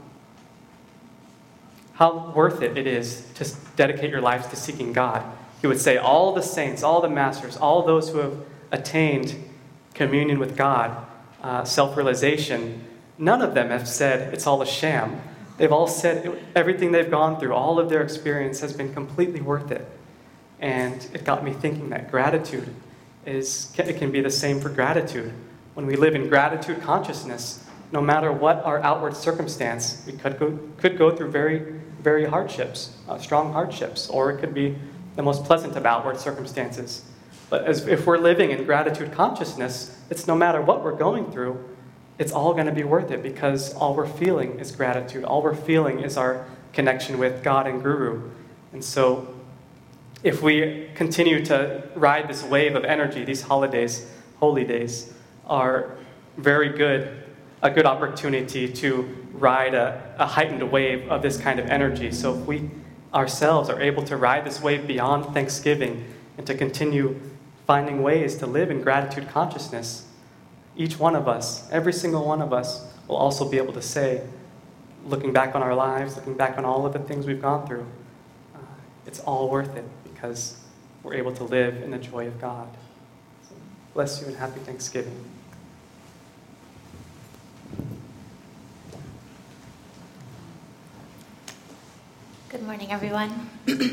how worth it it is to dedicate your lives to seeking God. He would say all the saints, all the masters, all those who have attained communion with God, uh, self-realization, none of them have said it's all a sham. They've all said it, everything they've gone through, all of their experience has been completely worth it. And it got me thinking that gratitude is, it can be the same for gratitude. When we live in gratitude consciousness, no matter what our outward circumstance, we could go, could go through very, very hardships, uh, strong hardships, or it could be the most pleasant of outward circumstances. But as, if we're living in gratitude consciousness, it's no matter what we're going through, it's all going to be worth it, because all we're feeling is gratitude. All we're feeling is our connection with God and Guru. And so if we continue to ride this wave of energy, these holidays, holy days, are very good, a good opportunity to ride a, a heightened wave of this kind of energy. So if we ourselves are able to ride this wave beyond Thanksgiving and to continue finding ways to live in gratitude consciousness, each one of us, every single one of us, will also be able to say, looking back on our lives, looking back on all of the things we've gone through, uh, it's all worth it because we're able to live in the joy of God. So bless you and happy Thanksgiving. Good morning, everyone.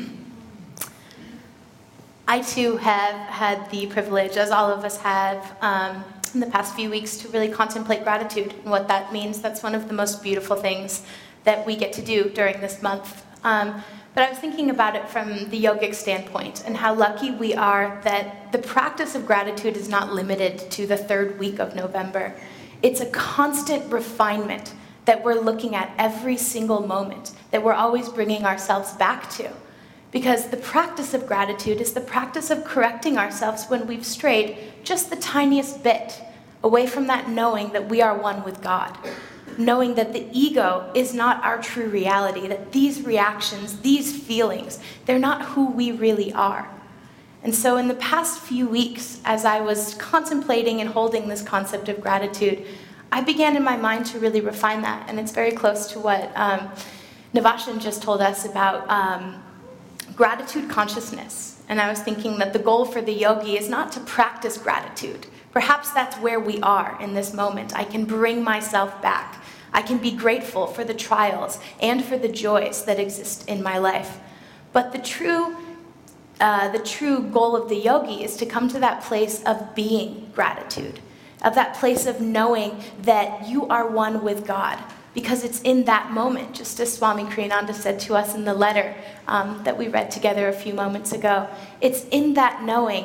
I too have had the privilege, as all of us have, um, in the past few weeks to really contemplate gratitude and what that means. That's one of the most beautiful things that we get to do during this month. Um, but I was thinking about it from the yogic standpoint and how lucky we are that the practice of gratitude is not limited to the third week of November. It's a constant refinement that we're looking at every single moment, that we're always bringing ourselves back to. Because the practice of gratitude is the practice of correcting ourselves when we've strayed just the tiniest bit away from that knowing that we are one with God. Knowing that the ego is not our true reality, that these reactions, these feelings, they're not who we really are. And so in the past few weeks, as I was contemplating and holding this concept of gratitude, I began in my mind to really refine that. And it's very close to what um, Navashan just told us about um, gratitude consciousness. And I was thinking that the goal for the yogi is not to practice gratitude. Perhaps that's where we are in this moment. I can bring myself back. I can be grateful for the trials and for the joys that exist in my life. But the true, uh, the true goal of the yogi is to come to that place of being gratitude, of that place of knowing that you are one with God. Because it's in that moment, just as Swami Kriyananda said to us in the letter um, that we read together a few moments ago, it's in that knowing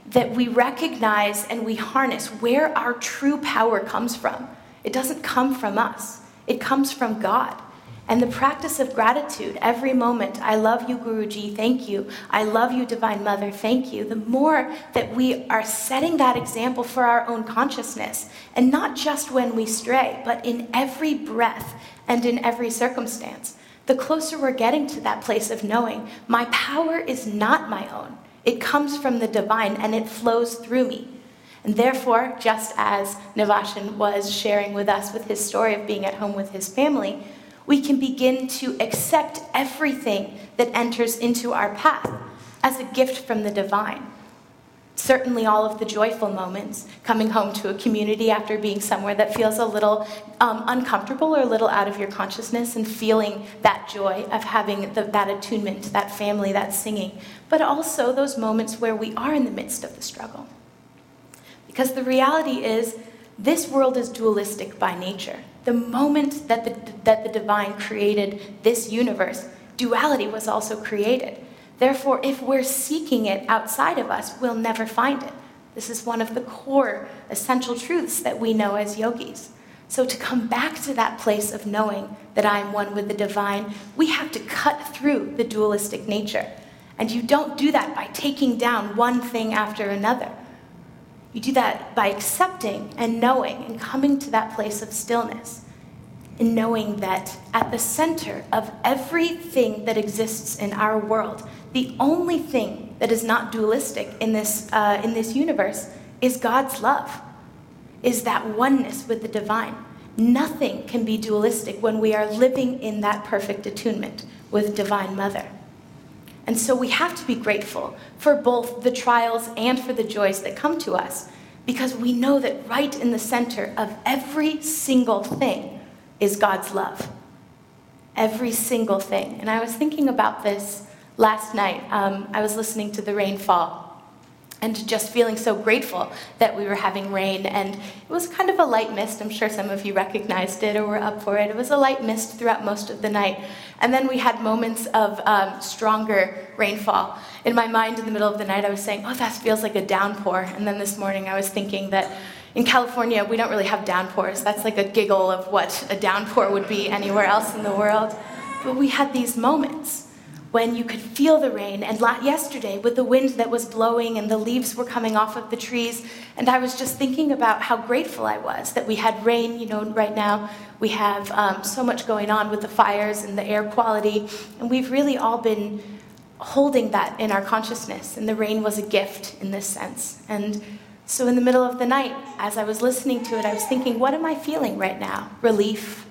that we recognize and we harness where our true power comes from. It doesn't come from us. It comes from God. And the practice of gratitude, every moment, I love you, Guruji, thank you. I love you, Divine Mother, thank you. The more that we are setting that example for our own consciousness, and not just when we stray, but in every breath and in every circumstance, the closer we're getting to that place of knowing, my power is not my own. It comes from the divine and it flows through me. And therefore, just as Navashan was sharing with us with his story of being at home with his family, we can begin to accept everything that enters into our path as a gift from the divine. Certainly all of the joyful moments, coming home to a community after being somewhere that feels a little um, uncomfortable or a little out of your consciousness, and feeling that joy of having the, that attunement, that family, that singing, but also those moments where we are in the midst of the struggle. Because the reality is, this world is dualistic by nature. The moment that the, that the divine created this universe, duality was also created. Therefore, if we're seeking it outside of us, we'll never find it. This is one of the core essential truths that we know as yogis. So to come back to that place of knowing that I am one with the divine, we have to cut through the dualistic nature. And you don't do that by taking down one thing after another. You do that by accepting and knowing and coming to that place of stillness, and knowing that at the center of everything that exists in our world, the only thing that is not dualistic in this, uh, in this universe is God's love, is that oneness with the divine. Nothing can be dualistic when we are living in that perfect attunement with Divine Mother. And so we have to be grateful for both the trials and for the joys that come to us, because we know that right in the center of every single thing is God's love. Every single thing. And I was thinking about this last night. Um, I was listening to the rainfall and just feeling so grateful that we were having rain. And it was kind of a light mist. I'm sure some of you recognized it or were up for it. It was a light mist throughout most of the night. And then we had moments of um, stronger rainfall. In my mind, in the middle of the night, I was saying, oh, that feels like a downpour. And then this morning, I was thinking that in California, we don't really have downpours. That's like a giggle of what a downpour would be anywhere else in the world. But we had these moments when you could feel the rain. And yesterday, with the wind that was blowing and the leaves were coming off of the trees, and I was just thinking about how grateful I was that we had rain. You know, right now we have um, so much going on with the fires and the air quality, and we've really all been holding that in our consciousness, and the rain was a gift in this sense. And so in the middle of the night, as I was listening to it, I was thinking, what am I feeling right now? Relief,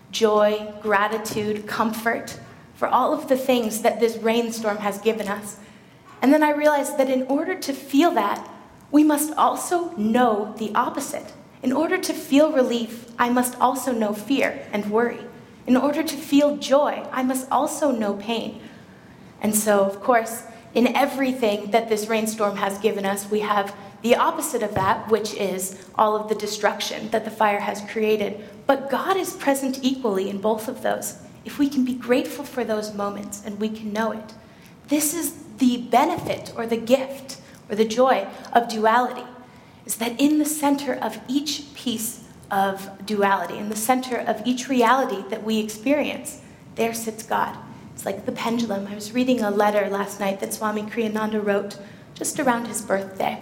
joy, gratitude, comfort, for all of the things that this rainstorm has given us. And then I realized that in order to feel that, we must also know the opposite. In order to feel relief, I must also know fear and worry. In order to feel joy, I must also know pain. And so, of course, in everything that this rainstorm has given us, we have the opposite of that, which is all of the destruction that the fire has created. But God is present equally in both of those. If we can be grateful for those moments and we can know it, this is the benefit or the gift or the joy of duality, is that in the center of each piece of duality, in the center of each reality that we experience, there sits God. It's like the pendulum. I was reading a letter last night that Swami Kriyananda wrote just around his birthday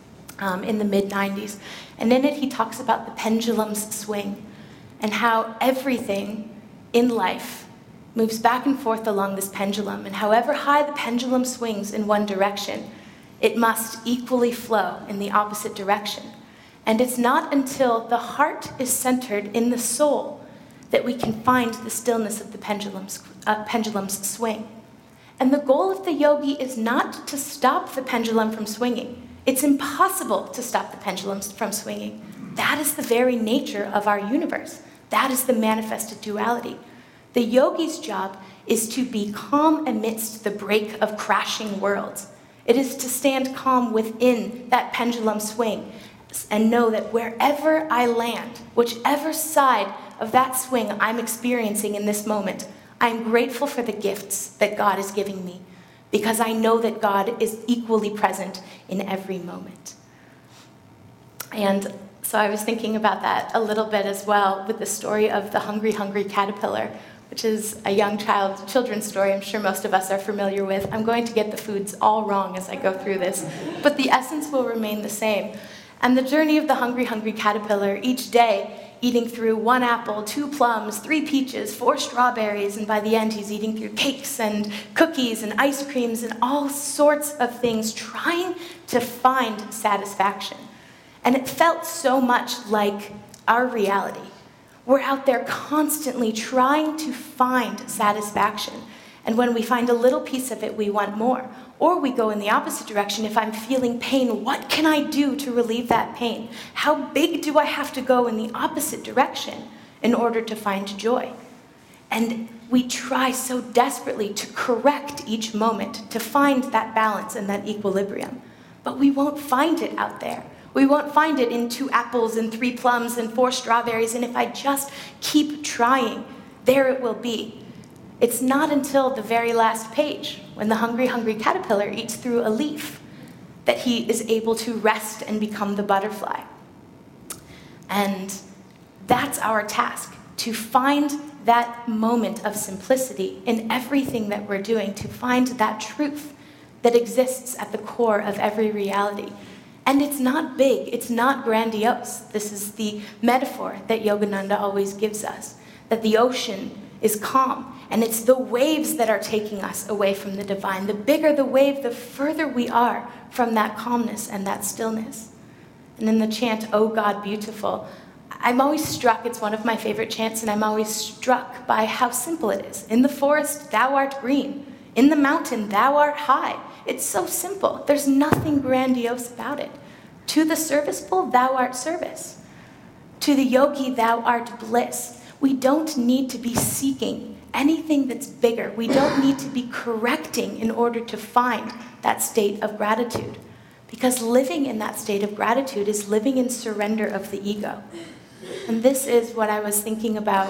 um, in the mid nineties. And in it he talks about the pendulum's swing and how everything in life moves back and forth along this pendulum, and however high the pendulum swings in one direction, it must equally flow in the opposite direction. And it's not until the heart is centered in the soul that we can find the stillness of the pendulum's, uh, pendulum's swing. And the goal of the yogi is not to stop the pendulum from swinging. It's impossible to stop the pendulum from swinging. That is the very nature of our universe. That is the manifested duality. The yogi's job is to be calm amidst the break of crashing worlds. It is to stand calm within that pendulum swing and know that wherever I land, whichever side of that swing I'm experiencing in this moment, I'm grateful for the gifts that God is giving me. because I know that God is equally present in every moment. And so I was thinking about that a little bit as well with the story of the Hungry Hungry Caterpillar, which is a young child children's story I'm sure most of us are familiar with. I'm going to get the foods all wrong as I go through this, but the essence will remain the same. And the journey of the Hungry Hungry Caterpillar, each day eating through one apple, two plums, three peaches, four strawberries, and by the end he's eating through cakes and cookies and ice creams and all sorts of things, trying to find satisfaction. And it felt so much like our reality. We're out there constantly trying to find satisfaction. And when we find a little piece of it, we want more. Or we go in the opposite direction. If I'm feeling pain, what can I do to relieve that pain? How big do I have to go in the opposite direction in order to find joy? And we try so desperately to correct each moment, to find that balance and that equilibrium. But we won't find it out there. We won't find it in two apples and three plums and four strawberries. And if I just keep trying, there it will be. It's not until the very last page, when the Hungry Hungry Caterpillar eats through a leaf, that he is able to rest and become the butterfly. And that's our task, to find that moment of simplicity in everything that we're doing, to find that truth that exists at the core of every reality. And it's not big, it's not grandiose. This is the metaphor that Yogananda always gives us, that the ocean is calm, and it's the waves that are taking us away from the divine. The bigger the wave, the further we are from that calmness and that stillness. And in the chant, "O God Beautiful," I'm always struck, it's one of my favorite chants, and I'm always struck by how simple it is. In the forest, thou art green. In the mountain, thou art high. It's so simple. There's nothing grandiose about it. To the serviceful, thou art service. To the yogi, thou art bliss. We don't need to be seeking anything that's bigger. We don't need to be correcting in order to find that state of gratitude. Because living in that state of gratitude is living in surrender of the ego. And this is what I was thinking about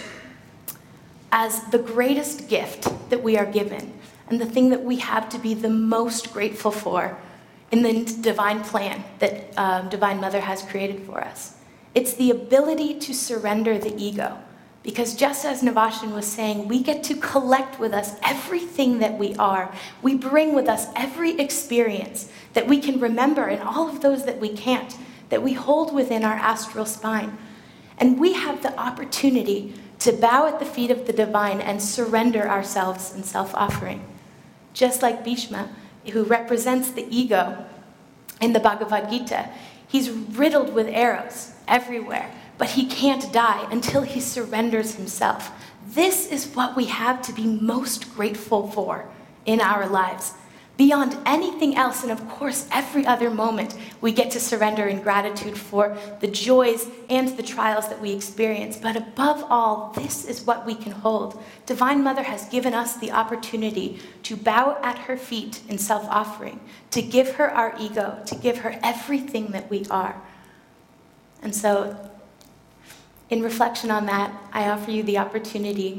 as the greatest gift that we are given, and the thing that we have to be the most grateful for in the divine plan that um, Divine Mother has created for us. It's the ability to surrender the ego. Because just as Navashan was saying, we get to collect with us everything that we are. We bring with us every experience that we can remember and all of those that we can't, that we hold within our astral spine. And we have the opportunity to bow at the feet of the divine and surrender ourselves in self-offering. Just like Bhishma, who represents the ego in the Bhagavad Gita, he's riddled with arrows everywhere, but he can't die until he surrenders himself. This is what we have to be most grateful for in our lives. Beyond anything else, and of course every other moment, we get to surrender in gratitude for the joys and the trials that we experience. But above all, this is what we can hold. Divine Mother has given us the opportunity to bow at her feet in self-offering, to give her our ego, to give her everything that we are. And so, in reflection on that, I offer you the opportunity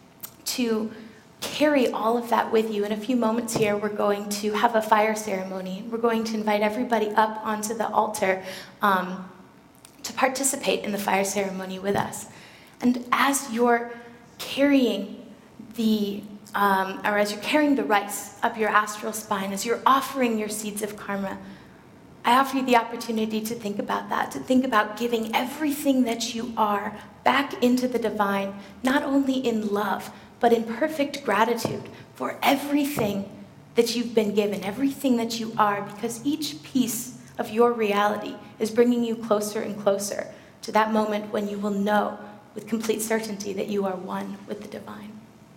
to carry all of that with you. In a few moments here, we're going to have a fire ceremony. We're going to invite everybody up onto the altar um, to participate in the fire ceremony with us. And as you're carrying the, um, or as you're carrying the rice up your astral spine, as you're offering your seeds of karma, I offer you the opportunity to think about that, to think about giving everything that you are back into the divine, not only in love, but in perfect gratitude for everything that you've been given, everything that you are, because each piece of your reality is bringing you closer and closer to that moment when you will know with complete certainty that you are one with the divine.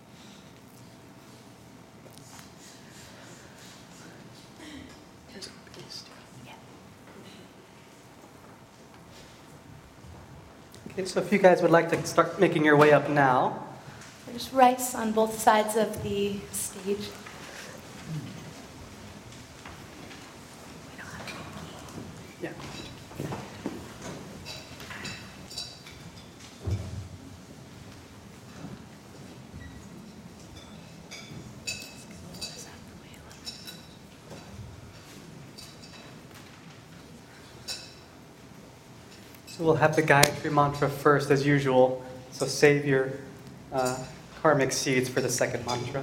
Okay, so if you guys would like to start making your way up now. There's rice on both sides of the stage. Yeah. So we'll have the Gayatri mantra first as usual. So save your uh, karmic seeds for the second mantra.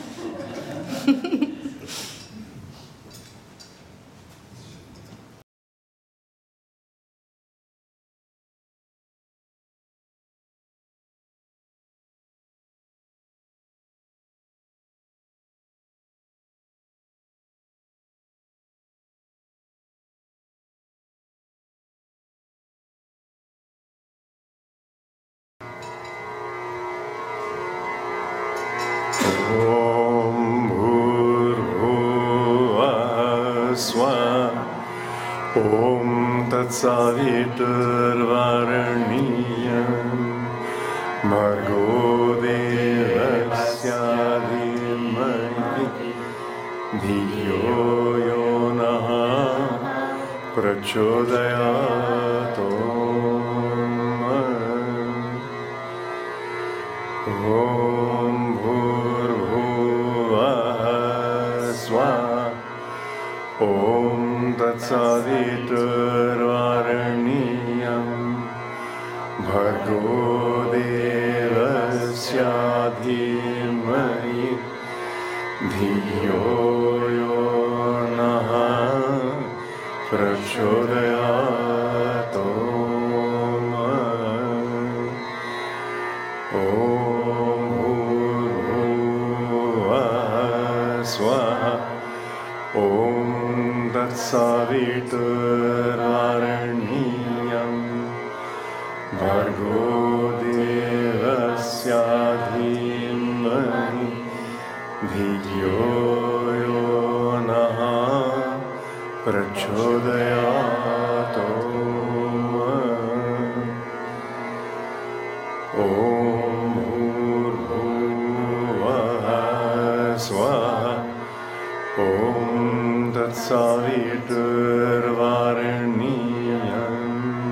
Om Bhurbhuvah Swah. Om Tatsaviturvaraniyam Bhargo Devasya Dhimahi Dhiyo Yonaha Prachodayat. Om Bhurbhuvah Swah. Om Tatsaviturvaraniyam Bhargo Devasya Dhimahi Dhiyo Yonaha Prachodayat. Om Bhurbhuvah Swah. Om Tatsaviturvaraniyam Bhargo Devasya Dhimahi Dhiyo Yonaha Prachodayat. Om Bhurbhuvah Swah. Om Tatsaviturvaraniyam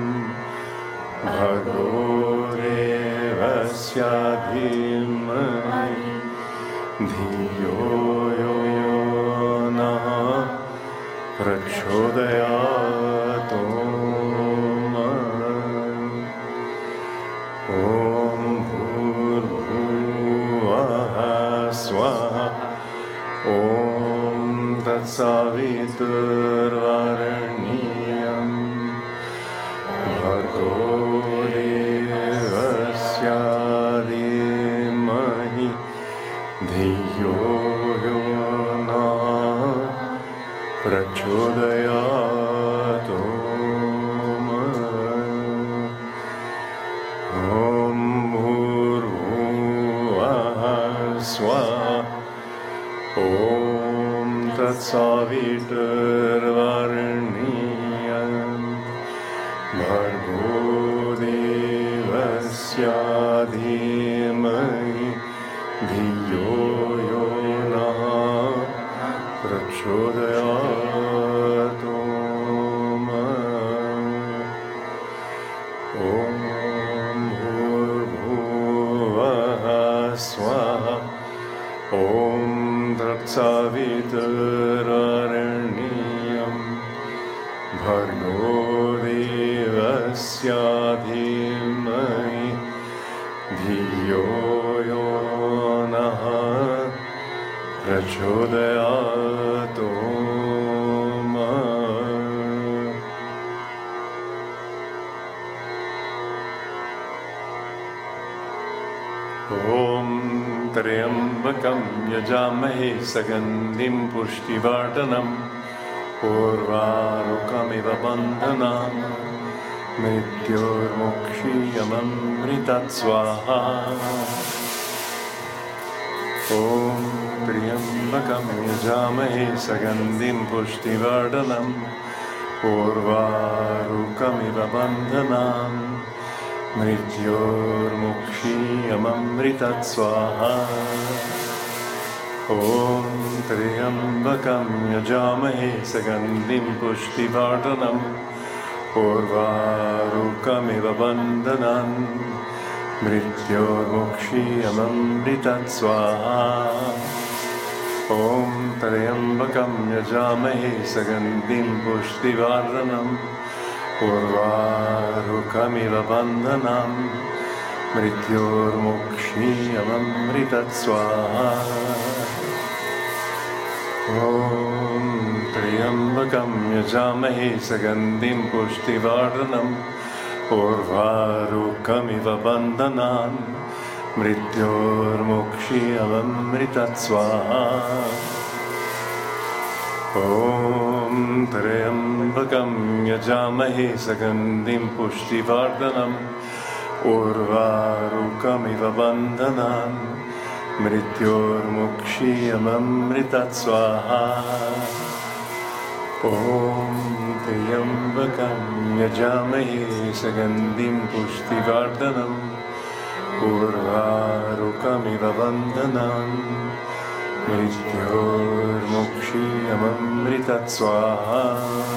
Bhargo Devasya Dhimahi Dhiyo Yonaha Prachodayat. Om Bhurbhuvah Swah. Om Tatsaviturvaraniyam Bhargo Devasya Dhimahi Dhiyo Yonaha Prachodayat. Om Bhurbhuvah Swah. Om Tatsaviturvaraniyam Bhargo Devasya Dhimahi Dhiyo Yonaha Prachodayat. Om Bhurbhuvah Swah. Om Tatsaviturvaraniyam Bhargo Devasya Dhimahi Dhiyo Yonaha Prachodayat. Om Triambakam Yajamahe Sagandhim Pushtivartanam Urvarukamiva Bandhanam Mrityormokshiyamamritat Swaha. Om Triambakam Yajamahe Sagandhim Pushtivartanam Urvarukamiva Bandhanam Mrityormokshiyamamritat Swaha. Om Triambakam Yajamahe Sagandhim Pushtivartanam Urvarukamiva Bandhanam Mrityormokshiyamamritat Swaha. Om Triambakam Yajamahe Sagandhim Pushtivartanam Urvarukamiva bandhanam mrityormukshiyamamritatsvaha. Om Triambakam yajamahe sagandim pushtivardhanam Urvarukamiva bandhanam mrityormukshiyamamritatsvaha. Om Triambakam yajamahe sagandim pushtivardhanam Urvarukamiva bandhanam mrityormukshiyamamritatsvaha. Om Triambakam yajamahe sagandim pushtivardhanam Urvarukamiva bandhanam mrityormukshiyamamritatsvaha.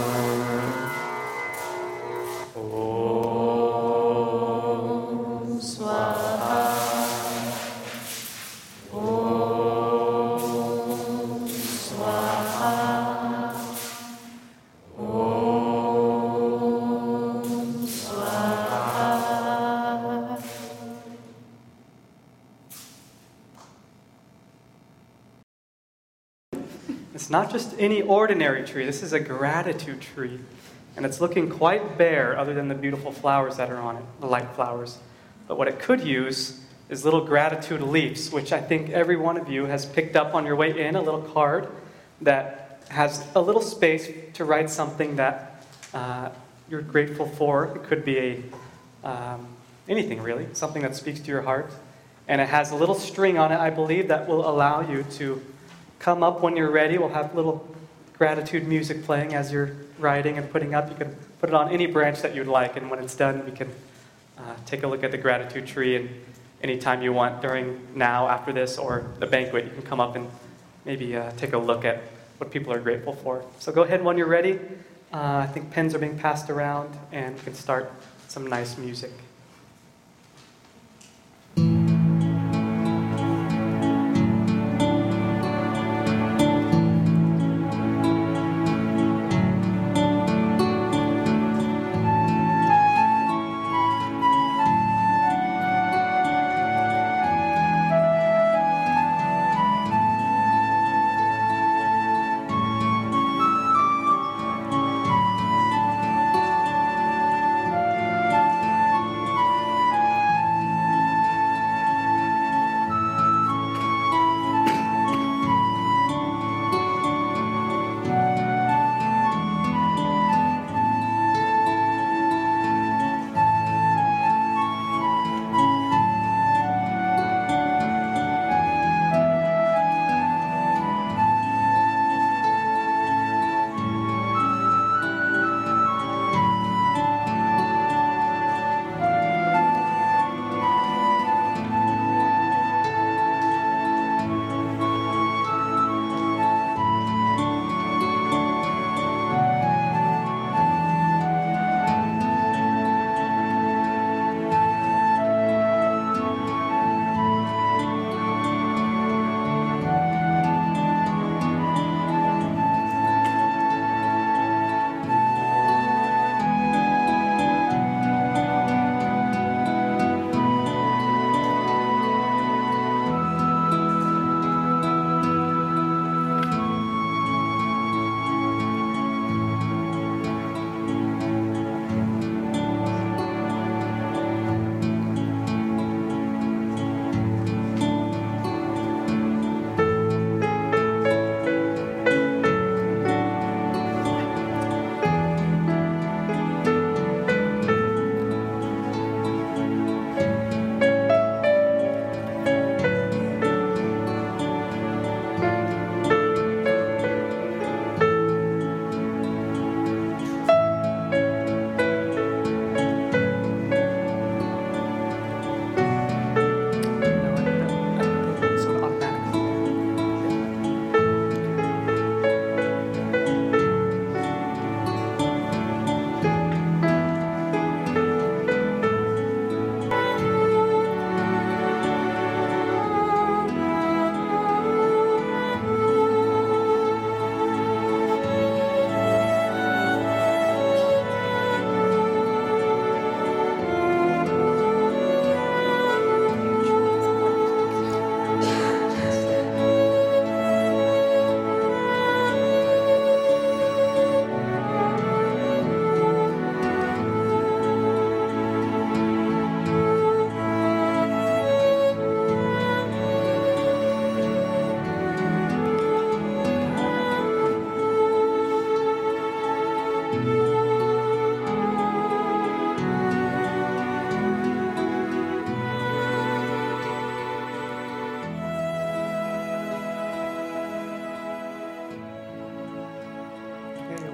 It's not just any ordinary tree. This is a gratitude tree. And it's looking quite bare other than the beautiful flowers that are on it, the light flowers. But what it could use is little gratitude leaves, which I think every one of you has picked up on your way in, a little card that has a little space to write something that uh, you're grateful for. It could be a um, anything really, something that speaks to your heart. And it has a little string on it, I believe, that will allow you to come up when you're ready. We'll have little gratitude music playing as you're writing and putting up. You can put it on any branch that you'd like, and when it's done, we can uh, take a look at the gratitude tree, and anytime you want during now, after this, or the banquet, you can come up and maybe uh, take a look at what people are grateful for. So go ahead when you're ready. Uh, I think pens are being passed around, and we can start some nice music.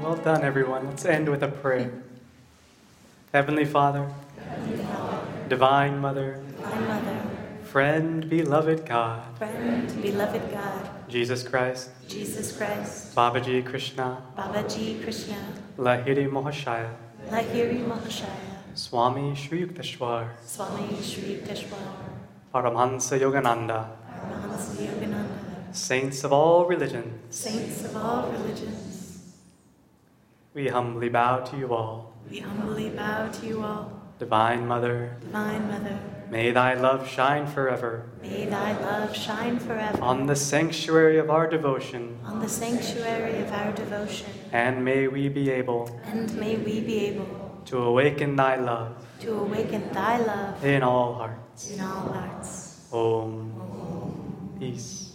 Well done, everyone. Let's end with a prayer. Heavenly Father, Divine Mother, Divine Mother, friend, beloved God, friend, beloved God, Jesus Christ, Jesus Christ, Babaji Krishna, Babaji Krishna, Lahiri Mahashaya, Lahiri Mahashaya, Swami Shri Yukteswar, Swami Shri Yukteswar, Paramhansa Yogananda, Paramahansa Yogananda, saints of all religions, saints of all religions, we humbly bow to you all. we humbly bow to you all. Divine Mother, Divine Mother, may thy love shine forever may thy love shine forever on the sanctuary of our devotion, on the sanctuary of our devotion, and may we be able and may we be able to awaken thy love to awaken thy love in all hearts. in all hearts. Om. Peace.